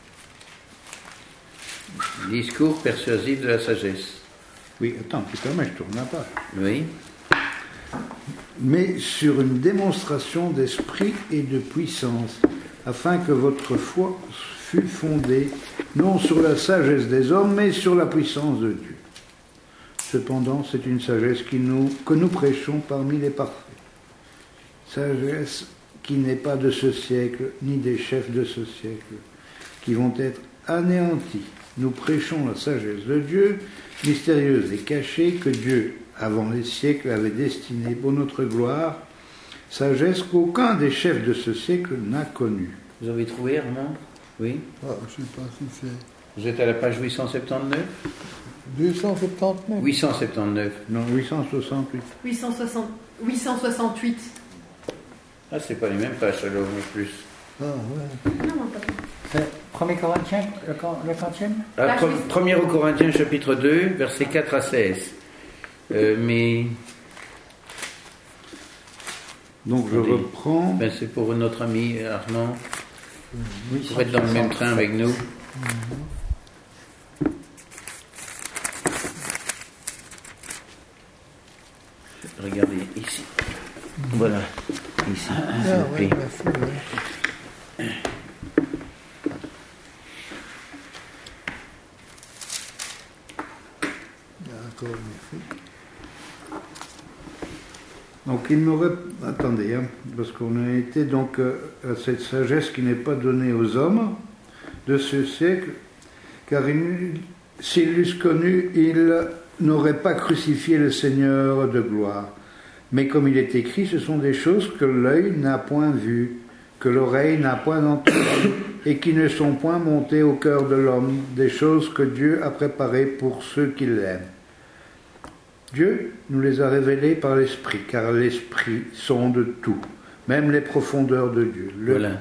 Discours persuasif de la sagesse. Oui, attends, tu permets, je tourne la page. Oui, Mais sur une démonstration d'esprit et de puissance, afin que votre foi fût fondée, non sur la sagesse des hommes, mais sur la puissance de Dieu. Cependant, c'est une sagesse qui nous, que nous prêchons parmi les parfaits. Sagesse qui n'est pas de ce siècle, ni des chefs de ce siècle, qui vont être anéantis. Nous prêchons la sagesse de Dieu, mystérieuse et cachée, que Dieu, avant les siècles, avait destinée pour notre gloire, sagesse qu'aucun des chefs de ce siècle n'a connue. vous avez trouvé, Armand? Oui. Ah, je ne sais pas si c'est Vous êtes à la page huit cent soixante-dix-neuf? deux cent soixante-neuf. huit cent soixante-dix-neuf. Non, huit cent soixante-huit. huit cent soixante huit cent soixante-huit. Ah, c'est pas les mêmes pages alors en plus. Ah, ouais. Non, non, pas tout. C'est premier Corinthien, le, Cor- le quantième Ah, Page pre- huit- Premier aux Corinthiens chapitre deux, versets quatre à seize. Euh, mais Donc je Attendez. reprends. ben, c'est pour notre ami Armand, Oui, pour être dans le même train avec nous. Regardez ici. Voilà, ici, s'il Ah, vous ouais, plaît. merci, ouais. D'accord, merci. Donc il m'aurait... Attendez, hein, parce qu'on a été donc euh, à cette sagesse qui n'est pas donnée aux hommes de ce siècle, car il- s'ils l'eussent connu, ils n'auraient pas crucifié le Seigneur de gloire. Mais comme il est écrit, ce sont des choses que l'œil n'a point vues, que l'oreille n'a point entendues, et qui ne sont point montées au cœur de l'homme, des choses que Dieu a préparées pour ceux qui l'aiment. Dieu nous les a révélées par l'Esprit, car l'Esprit sonde tout, même les profondeurs de Dieu. Le, Voilà.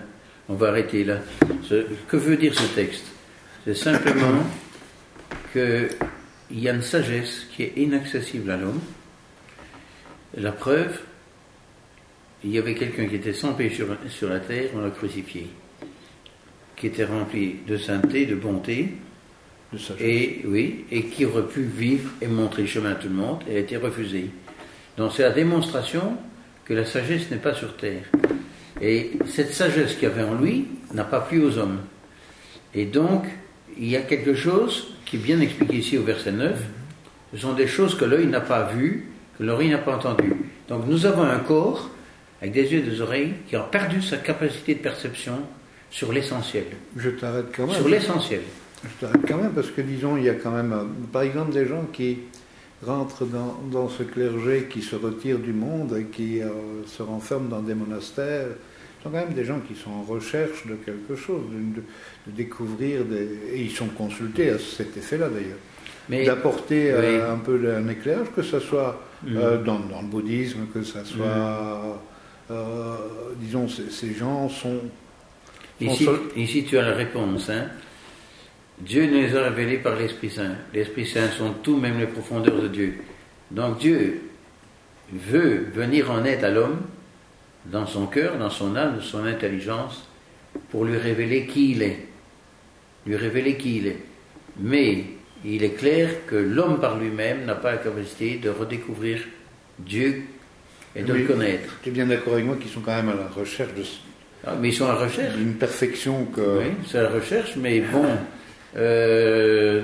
On va arrêter là. Ce, que veut dire ce texte? C'est simplement qu'il y a une sagesse qui est inaccessible à l'homme. La preuve, il y avait quelqu'un qui était sans péché sur, sur la terre, on l'a crucifié, qui était rempli de sainteté, de bonté, De sagesse. et, oui, et qui aurait pu vivre et montrer le chemin à tout le monde, et a été refusé. Donc c'est la démonstration que la sagesse n'est pas sur terre. Et cette sagesse qu'il y avait en lui n'a pas plu aux hommes. Et donc, il y a quelque chose qui est bien expliqué ici au verset neuf. Ce sont des choses que l'œil n'a pas vues, que l'oreille n'a pas entendues. Donc nous avons un corps, avec des yeux et des oreilles, qui a perdu sa capacité de perception sur l'essentiel. Je t'arrête quand même. Sur l'essentiel. Je t'arrête quand même parce que, disons, il y a quand même, euh, par exemple, des gens qui rentrent dans, dans ce clergé, qui se retirent du monde et qui euh, se renferment dans des monastères. Ce sont quand même des gens qui sont en recherche de quelque chose, de, de, de découvrir des... Et ils sont consultés à cet effet-là, d'ailleurs. Mais, d'apporter oui. euh, un peu un éclairage, que ce soit Mm. euh, dans, dans le bouddhisme, que ce soit... Mm. Euh, disons, ces, ces gens sont... Ici, sont... ici, tu as la réponse. Hein. Dieu nous les a révélés par l'Esprit Saint. L'Esprit Saint sont tout, même les profondeurs de Dieu. Donc Dieu veut venir en aide à l'homme, dans son cœur, dans son âme, dans son intelligence, pour lui révéler qui il est. Lui révéler qui il est. Mais il est clair que l'homme par lui-même n'a pas la capacité de redécouvrir Dieu et de oui, le connaître. Tu es bien d'accord avec moi qu'ils sont quand même à la recherche de... Ah, mais ils sont à la recherche. D'une perfection que... Oui, c'est la recherche, mais bon... Euh,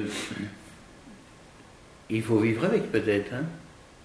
il faut vivre avec, peut-être. Hein.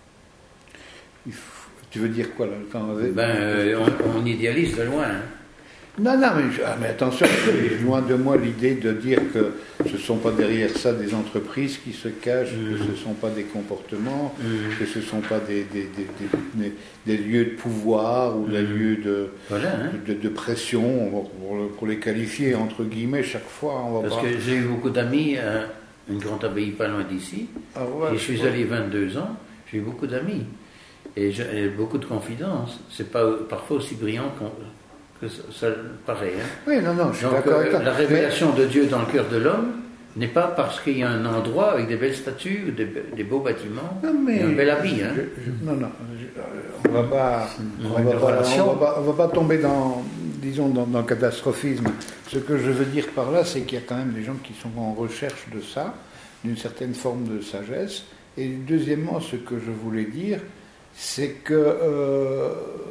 Il faut... Tu veux dire quoi, là quand... Ben, euh, on, on idéalise de loin. Hein. Non, non, mais, je... ah, mais attention, loin de moi l'idée de dire que ce ne sont pas derrière ça des entreprises qui se cachent, mmh. que ce ne sont pas des comportements, mmh. que ce ne sont pas des, des, des, des, des lieux de pouvoir ou mmh. des lieux de, voilà, hein. de, de, de pression, pour, pour les qualifier entre guillemets chaque fois. On va Parce pas... que j'ai eu beaucoup d'amis à une grande abbaye pas loin d'ici, ah, ouais, et je suis ouais. allé vingt-deux ans, j'ai eu beaucoup d'amis, et j'ai beaucoup de confidences. C'est pas parfois aussi brillant qu'on... que ça, ça paraît. Hein. Oui, non, non, je suis Donc, d'accord euh, avec toi. La révélation mais... de Dieu dans le cœur de l'homme n'est pas parce qu'il y a un endroit avec des belles statues ou des, des beaux bâtiments, non, mais... et un bel habit. Hein. Je, je, non, non, je, on va pas, on va pas, relation. on va pas, on va pas tomber dans, disons, dans, dans le catastrophisme. Ce que je veux dire par là, c'est qu'il y a quand même des gens qui sont en recherche de ça, d'une certaine forme de sagesse. Et deuxièmement, ce que je voulais dire, c'est que euh,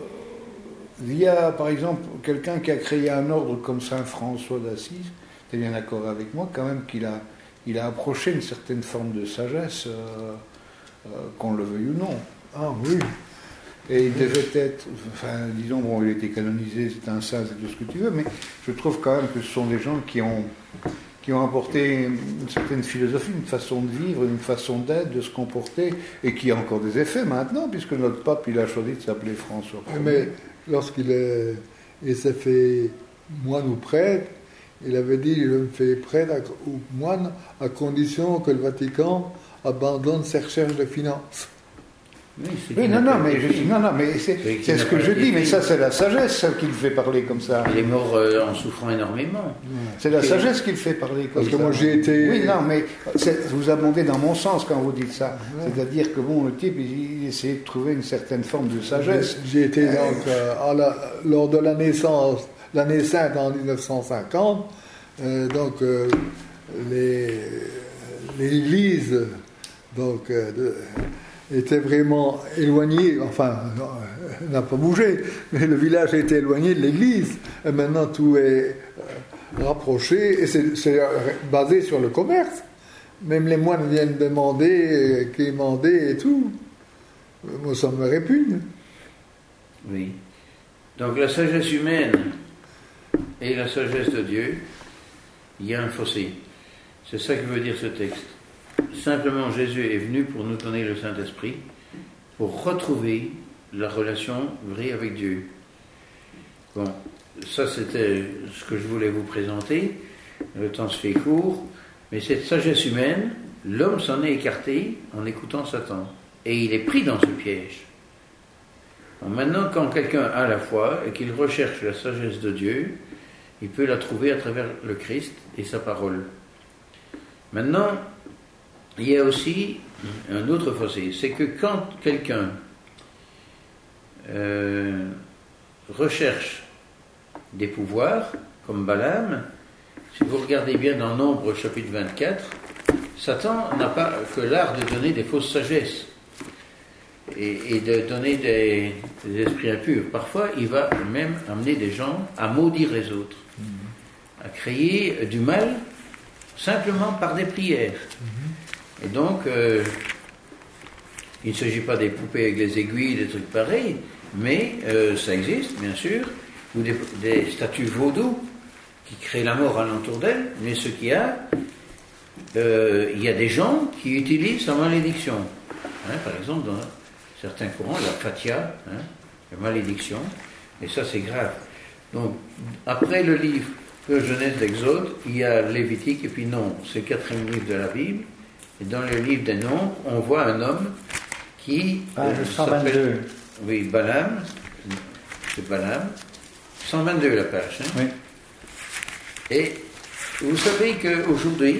via, par exemple, quelqu'un qui a créé un ordre comme Saint François d'Assise, tu es bien d'accord avec moi, quand même qu'il a, il a approché une certaine forme de sagesse, euh, euh, qu'on le veuille ou non. Ah oui. Et il devait être, enfin, disons, bon, il a été canonisé, c'est un saint, c'est tout ce que tu veux, mais je trouve quand même que ce sont des gens qui ont, qui ont apporté une certaine philosophie, une façon de vivre, une façon d'être, de se comporter, et qui a encore des effets maintenant, puisque notre pape, il a choisi de s'appeler François. Mais lorsqu'il est, il s'est fait moine ou prêtre, il avait dit, je me fais prêtre à, ou moine à condition que le Vatican abandonne ses recherches de finances. Oui, oui non, non, mais je, non, non, mais c'est, c'est, c'est ce que je dis, mais ça, c'est la sagesse, celle qui le fait parler comme ça. Il est mort euh, en souffrant énormément. C'est la sagesse qui le fait parler comme Parce ça. Parce que moi, j'ai été... Oui, non, mais vous abondez dans mon sens quand vous dites ça. Ouais. C'est-à-dire que, bon, le type, il, il essayait de trouver une certaine forme de sagesse. J'ai, j'ai été, donc, euh, à la, lors de la naissance, l'année sainte en dix-neuf cent cinquante, euh, donc, euh, les, l'église, donc, euh, de, était vraiment éloigné, enfin, euh, n'a pas bougé, mais le village était éloigné de l'église. Et maintenant, tout est euh, rapproché, et c'est, c'est basé sur le commerce. Même les moines viennent demander, quémander et tout. Moi, ça me répugne. Oui. Donc, la sagesse humaine et la sagesse de Dieu, il y a un fossé. C'est ça que veut dire ce texte. Simplement, Jésus est venu pour nous donner le Saint-Esprit, pour retrouver la relation vraie avec Dieu. Bon, ça c'était ce que je voulais vous présenter. Le temps se fait court, mais cette sagesse humaine, l'homme s'en est écarté en écoutant Satan. Et il est pris dans ce piège. Alors maintenant, quand quelqu'un a la foi et qu'il recherche la sagesse de Dieu, il peut la trouver à travers le Christ et sa parole. Maintenant, il y a aussi un autre fossé, c'est que quand quelqu'un euh, recherche des pouvoirs, comme Balaam, si vous regardez bien dans Nombre chapitre vingt-quatre, Satan n'a pas que l'art de donner des fausses sagesses et, et de donner des, des esprits impurs. Parfois, il va même amener des gens à maudire les autres, à créer du mal simplement par des prières. Et donc, euh, il ne s'agit pas des poupées avec les aiguilles, des trucs pareils, mais euh, ça existe, bien sûr, ou des, des statues vaudou qui créent la mort alentour d'elles, mais ce qu'il y a, euh, il y a des gens qui utilisent la malédiction. Hein, par exemple, dans certains courants, la fatia, hein, la malédiction, et ça c'est grave. Donc, après le livre de Genèse d'Exode, il y a Lévitique et puis Nombre, c'est le quatrième livre de la Bible, et dans le livre des Nombres, on voit un homme qui Page euh, cent vingt-deux. s'appelle, oui, Balaam, c'est Balaam, cent vingt-deux la page. Hein. Oui. Et vous savez qu'aujourd'hui,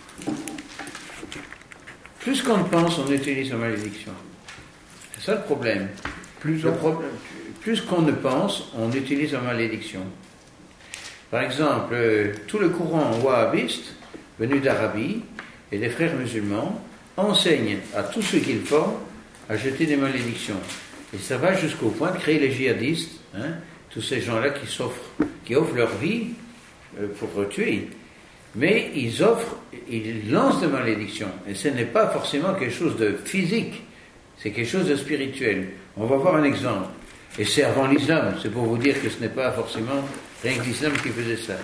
plus qu'on ne pense, on utilise la malédiction. C'est ça le problème. Plus, Le on... problème, plus qu'on ne pense, on utilise la malédiction. Par exemple, euh, tout le courant wahhabiste, venu d'Arabie, et les frères musulmans, enseignent à tous ceux qu'ils forment à jeter des malédictions. Et ça va jusqu'au point de créer les djihadistes, hein, tous ces gens-là qui, qui offrent leur vie euh, pour tuer. Mais ils offrent, ils lancent des malédictions. Et ce n'est pas forcément quelque chose de physique, c'est quelque chose de spirituel. On va voir un exemple. Et c'est avant l'islam, c'est pour vous dire que ce n'est pas forcément rien que l'islam qui faisait ça.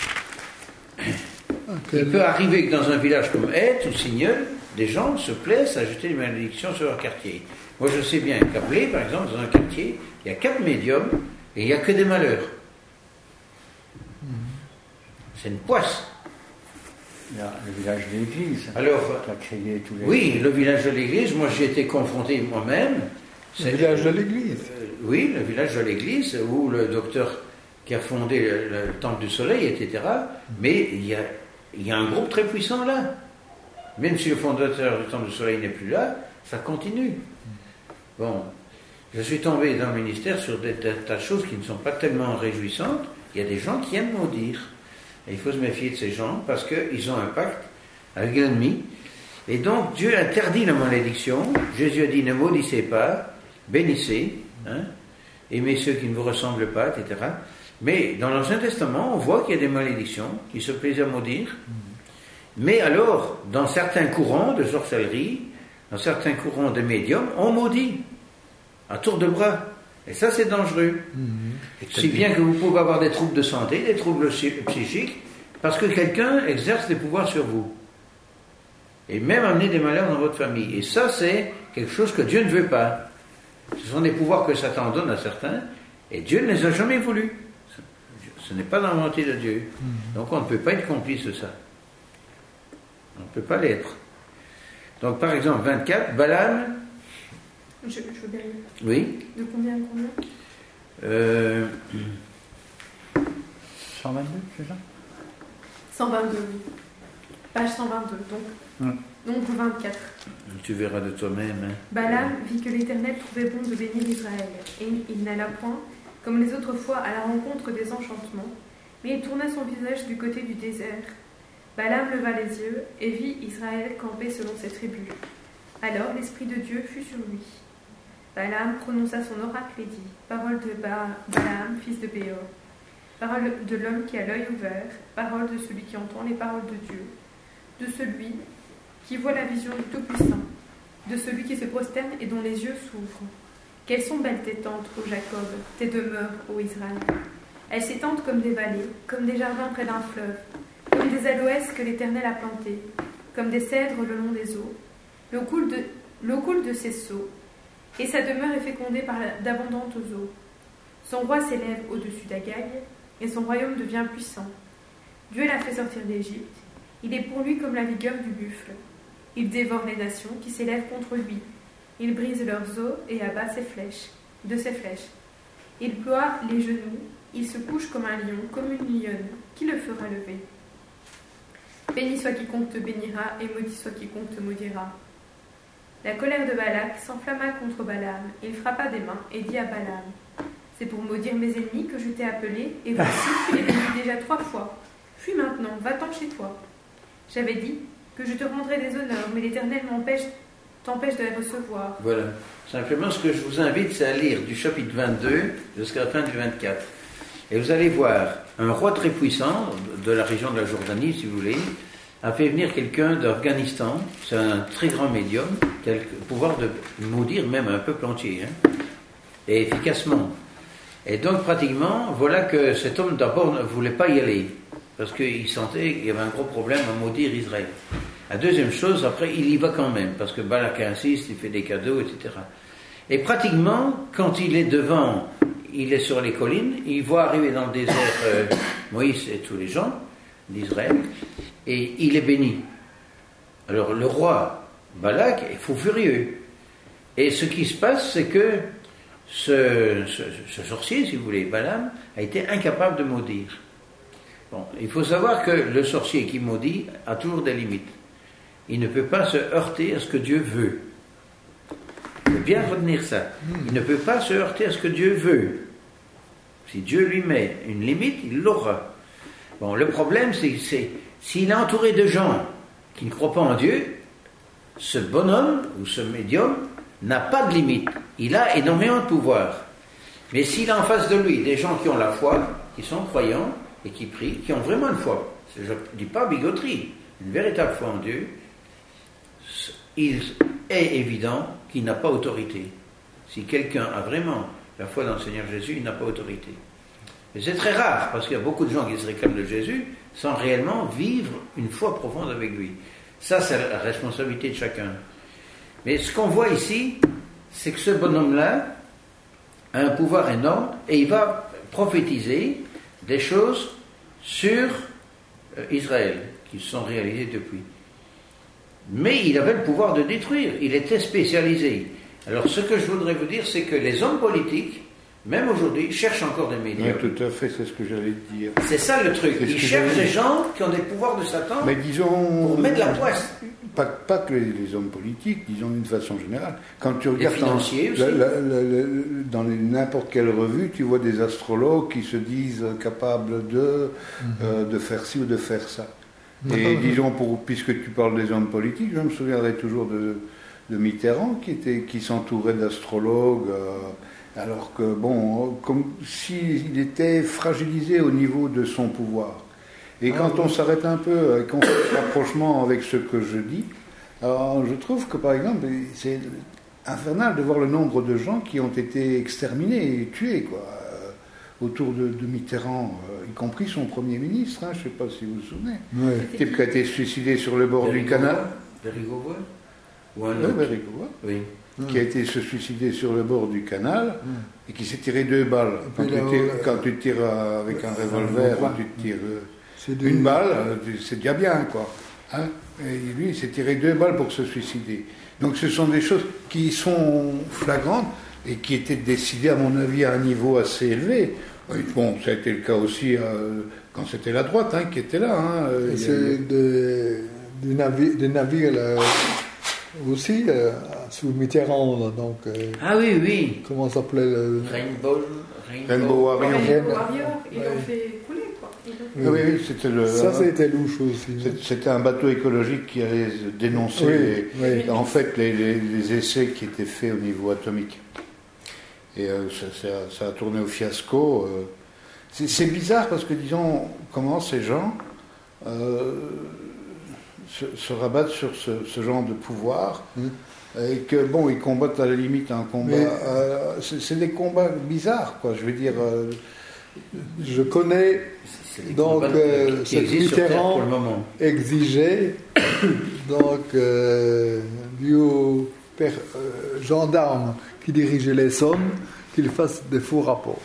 Il peut arriver que dans un village comme Aeth ou Signeul, des gens se plaisent à jeter des malédictions sur leur quartier. Moi je sais bien qu'à Blé, par exemple, dans un quartier, il y a quatre médiums et il n'y a que des malheurs. C'est une poisse. Il y a le village de l'église. Alors, qui a créé tous les... oui, le village de l'église, moi j'ai été confronté moi-même. Le village de l'église. Euh, oui, le village de l'église, où le docteur qui a fondé le, le Temple du Soleil, et cetera. Mais il y a, il y a un groupe très puissant là. Même si le fondateur du Temple du Soleil n'est plus là, ça continue. Bon, je suis tombé dans le ministère sur des tas de choses qui ne sont pas tellement réjouissantes. Il y a des gens qui aiment maudire. Et il faut se méfier de ces gens parce qu'ils ont un pacte avec l'ennemi. Et donc Dieu interdit la malédiction. Jésus a dit ne maudissez pas, bénissez, hein, aimez ceux qui ne vous ressemblent pas, et cetera. Mais dans l'Ancien Testament, on voit qu'il y a des malédictions qui se plaisent à maudire. Mais alors, dans certains courants de sorcellerie, dans certains courants de médiums, on maudit à tour de bras. Et ça, c'est dangereux. Mmh. Si bien que vous pouvez avoir des troubles de santé, des troubles psychiques, parce que quelqu'un exerce des pouvoirs sur vous. Et même amener des malheurs dans votre famille. Et ça, c'est quelque chose que Dieu ne veut pas. Ce sont des pouvoirs que Satan donne à certains, et Dieu ne les a jamais voulu. Ce n'est pas dans la volonté de Dieu. Mmh. Donc on ne peut pas être complice de ça. On ne peut pas l'être. Donc par exemple, vingt-quatre, Balaam. Je, je veux bien. Oui. De combien à combien euh... cent vingt-deux, c'est ça cent vingt-deux, oui. Page cent vingt-deux, donc. Hum. Donc vingt-quatre. Tu verras de toi-même. Hein. Balaam vit que l'Éternel trouvait bon de bénir Israël, et il n'alla point, comme les autres fois, à la rencontre des enchantements, mais il tourna son visage du côté du désert. Balaam leva les yeux et vit Israël camper selon ses tribus. Alors l'Esprit de Dieu fut sur lui. Balaam prononça son oracle et dit, parole de ba- Balaam, fils de Béor, parole de l'homme qui a l'œil ouvert, parole de celui qui entend les paroles de Dieu, de celui qui voit la vision du Tout-Puissant, de celui qui se prosterne et dont les yeux s'ouvrent. Quelles sont belles tes tentes, ô Jacob, tes demeures, ô Israël. Elles s'étendent comme des vallées, comme des jardins près d'un fleuve, comme des aloès que l'Éternel a plantés, comme des cèdres le long des eaux. L'eau coule de, l'eau coule de ses seaux, et sa demeure est fécondée par la, d'abondantes eaux. Son roi s'élève au-dessus d'Agag, et son royaume devient puissant. Dieu l'a fait sortir d'Égypte. Il est pour lui comme la vigueur du buffle. Il dévore les nations qui s'élèvent contre lui. Il brise leurs os et abat ses flèches, de ses flèches. Il ploie les genoux Il se couche comme un lion, comme une lionne. Qui le fera lever? Béni soit quiconque te bénira, et maudit soit quiconque te maudira. La colère de Balak s'enflamma contre Balaam. Il frappa des mains et dit à Balaam: c'est pour maudire mes ennemis que je t'ai appelé, et voici, tu les bénis déjà trois fois. Fuis maintenant, va-t'en chez toi. J'avais dit que je te rendrais des honneurs, mais l'Éternel m'empêche, t'empêche de les recevoir. Voilà. Simplement, ce que je vous invite, c'est à lire du chapitre vingt-deux jusqu'à la fin du vingt-quatre. Et vous allez voir, un roi très puissant, de la région de la Jordanie, si vous voulez, a fait venir quelqu'un d'Afghanistan. C'est un très grand médium, qui a le pouvoir de maudire même un peuple entier, hein, et efficacement. Et donc, pratiquement, voilà que cet homme d'abord ne voulait pas y aller, parce qu'il sentait qu'il y avait un gros problème à maudire Israël. La deuxième chose, après, il y va quand même, parce que Balak insiste, il fait des cadeaux, et cetera. Et pratiquement, quand il est devant, il est sur les collines, il voit arriver dans le désert euh, Moïse et tous les gens d'Israël, et il est béni. Alors le roi Balak est fou furieux. Et ce qui se passe, c'est que ce, ce, ce sorcier, si vous voulez, Balaam, a été incapable de maudire. Bon, il faut savoir que le sorcier qui maudit a toujours des limites. Il ne peut pas se heurter à ce que Dieu veut. Il faut bien retenir ça. Il ne peut pas se heurter à ce que Dieu veut. Si Dieu lui met une limite, il l'aura. Bon, le problème, c'est, c'est s'il est entouré de gens qui ne croient pas en Dieu, ce bonhomme ou ce médium n'a pas de limite. Il a énormément de pouvoir. Mais s'il a en face de lui des gens qui ont la foi, qui sont croyants et qui prient, qui ont vraiment une foi, je ne dis pas bigoterie, une véritable foi en Dieu, il est évident qu'il n'a pas autorité. Si quelqu'un a vraiment la foi dans le Seigneur Jésus, il n'a pas autorité. Et c'est très rare, parce qu'il y a beaucoup de gens qui se réclament de Jésus sans réellement vivre une foi profonde avec lui. Ça, c'est la responsabilité de chacun. Mais ce qu'on voit ici, c'est que ce bonhomme-là a un pouvoir énorme et il va prophétiser des choses sur Israël, qui se sont réalisées depuis. Mais il avait le pouvoir de détruire, il était spécialisé. Alors ce que je voudrais vous dire, c'est que les hommes politiques, même aujourd'hui, cherchent encore des médiums. Oui, tout à fait, c'est ce que j'allais te dire. C'est ça le truc, ils cherchent des gens qui ont des pouvoirs de Satan. Mais disons, pour mettre la poisse. Pas, pas que les, les hommes politiques, disons d'une façon générale. Quand tu regardes les financiers dans, aussi. La, la, la, la, dans les, n'importe quelle revue, tu vois des astrologues qui se disent capables de, mm-hmm. euh, de faire ci ou de faire ça. Et disons, pour, puisque tu parles des hommes politiques, je me souviendrai toujours de, de Mitterrand qui, était, qui s'entourait d'astrologues, euh, alors que, bon, comme s'il était fragilisé au niveau de son pouvoir. Et quand on s'arrête un peu, et qu'on fait le rapprochement avec ce que je dis, alors je trouve que, par exemple, c'est infernal de voir le nombre de gens qui ont été exterminés et tués, quoi, euh, autour de, de Mitterrand, euh, y compris son Premier ministre, hein, je ne sais pas si vous vous souvenez, ouais. Type qui a été suicidé sur le bord Bérégovoy, du canal. Bérégovoy ou un oui, autre Bérégovoy, oui. Qui a été se suicider sur le bord du canal mmh. et qui s'est tiré deux balles. Quand, tu, tires, quand tu tires avec un revolver, quand tu tires euh, une des... balle, c'est déjà bien, quoi. Hein, et lui, il s'est tiré deux balles pour se suicider. Donc ce sont des choses qui sont flagrantes et qui étaient décidées, à mon avis, à un niveau assez élevé. Bon, ça a été le cas aussi euh, quand c'était la droite hein, qui était là. Hein, et c'est avait... de, des navires, des navires là, aussi, euh, sous Mitterrand, là, donc... Euh, ah oui, oui. Comment s'appelait le... Rainbow... Rainbow Warrior. Rainbow Warrior, ils l'ont fait couler, quoi. Oui, oui, oui, c'était le... Ça, c'était louche aussi. C'était un bateau écologique qui allait dénoncer, oui, les, oui. en fait, les, les, les essais qui étaient faits au niveau atomique. Et euh, ça, ça, ça a tourné au fiasco. Euh. C'est, c'est bizarre parce que, disons, comment ces gens... Euh, Se, se rabattent sur ce, ce genre de pouvoir mmh. et que bon ils combattent à la limite un combat mais, euh, c'est, c'est des combats bizarres quoi je veux dire euh, je connais donc euh, ce que Mitterrand exigeait donc euh, du haut per, euh, gendarme qui dirigeait les sommes qu'il fasse des faux rapports.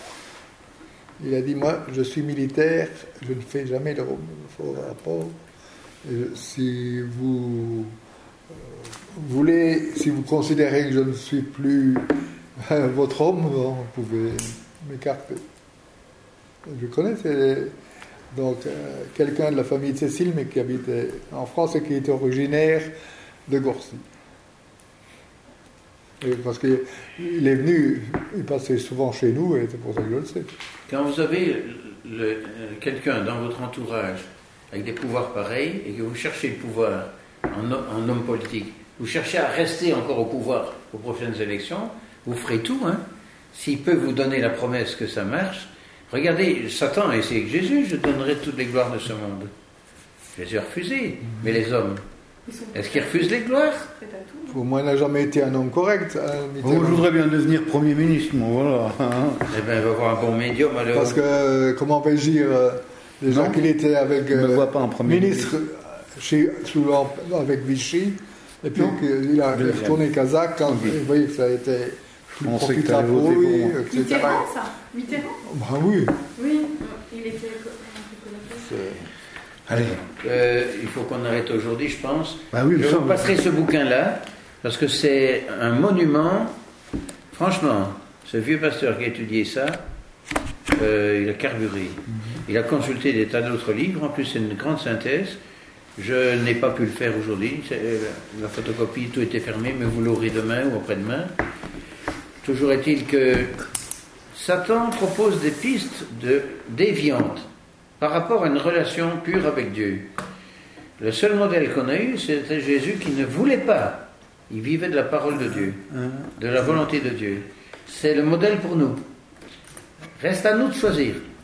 Il a dit moi je suis militaire, je ne fais jamais de faux rapports. Si vous euh, voulez, si vous considérez que je ne suis plus euh, votre homme, vous pouvez m'écarter. je connais, c'est donc euh, quelqu'un de la famille de Cécile, mais qui habitait en France et qui était originaire de Gorcy. Et parce qu'il est venu, il passait souvent chez nous, et c'est pour ça que je le sais. Quand vous avez le, quelqu'un dans votre entourage avec des pouvoirs pareils et que vous cherchez le pouvoir en, en homme politique, vous cherchez à rester encore au pouvoir aux prochaines élections, vous ferez tout, hein. S'il peut vous donner la promesse que ça marche, regardez, Satan a essayé avec Jésus, je donnerai toutes les gloires de ce monde. Jésus a refusé, mais les hommes, est-ce qu'ils refusent les gloires? Au moins, il n'a jamais été un homme correct. Hein, oh, je voudrais bien devenir Premier ministre, moi, voilà. Eh bien, il va avoir un bon médium, alors. Parce que, comment vais-je dire, déjà qu'il était avec euh, me pas en premier ministre chez, sous, avec Vichy, et puis qu'il a retourné kazakh, quand vous voyez que ça a été plus on profitable pour lui, et cetera. Mitterrand, ça Mitterrand Ben oui. Oui, il était... Allez, euh, il faut qu'on arrête aujourd'hui, je pense. Bah oui, je vous passerai ce bouquin-là, parce que c'est un monument. Franchement, ce vieux pasteur qui a étudié ça, euh, il a carburé. Mm-hmm. Il a consulté des tas d'autres livres, en plus c'est une grande synthèse. Je n'ai pas pu le faire aujourd'hui, la photocopie, tout était fermé, mais vous l'aurez demain ou après-demain. Toujours est-il que Satan propose des pistes de déviantes par rapport à une relation pure avec Dieu. Le seul modèle qu'on a eu, c'était Jésus qui ne voulait pas. Il vivait de la parole de Dieu, de la volonté de Dieu. C'est le modèle pour nous. Reste à nous de choisir.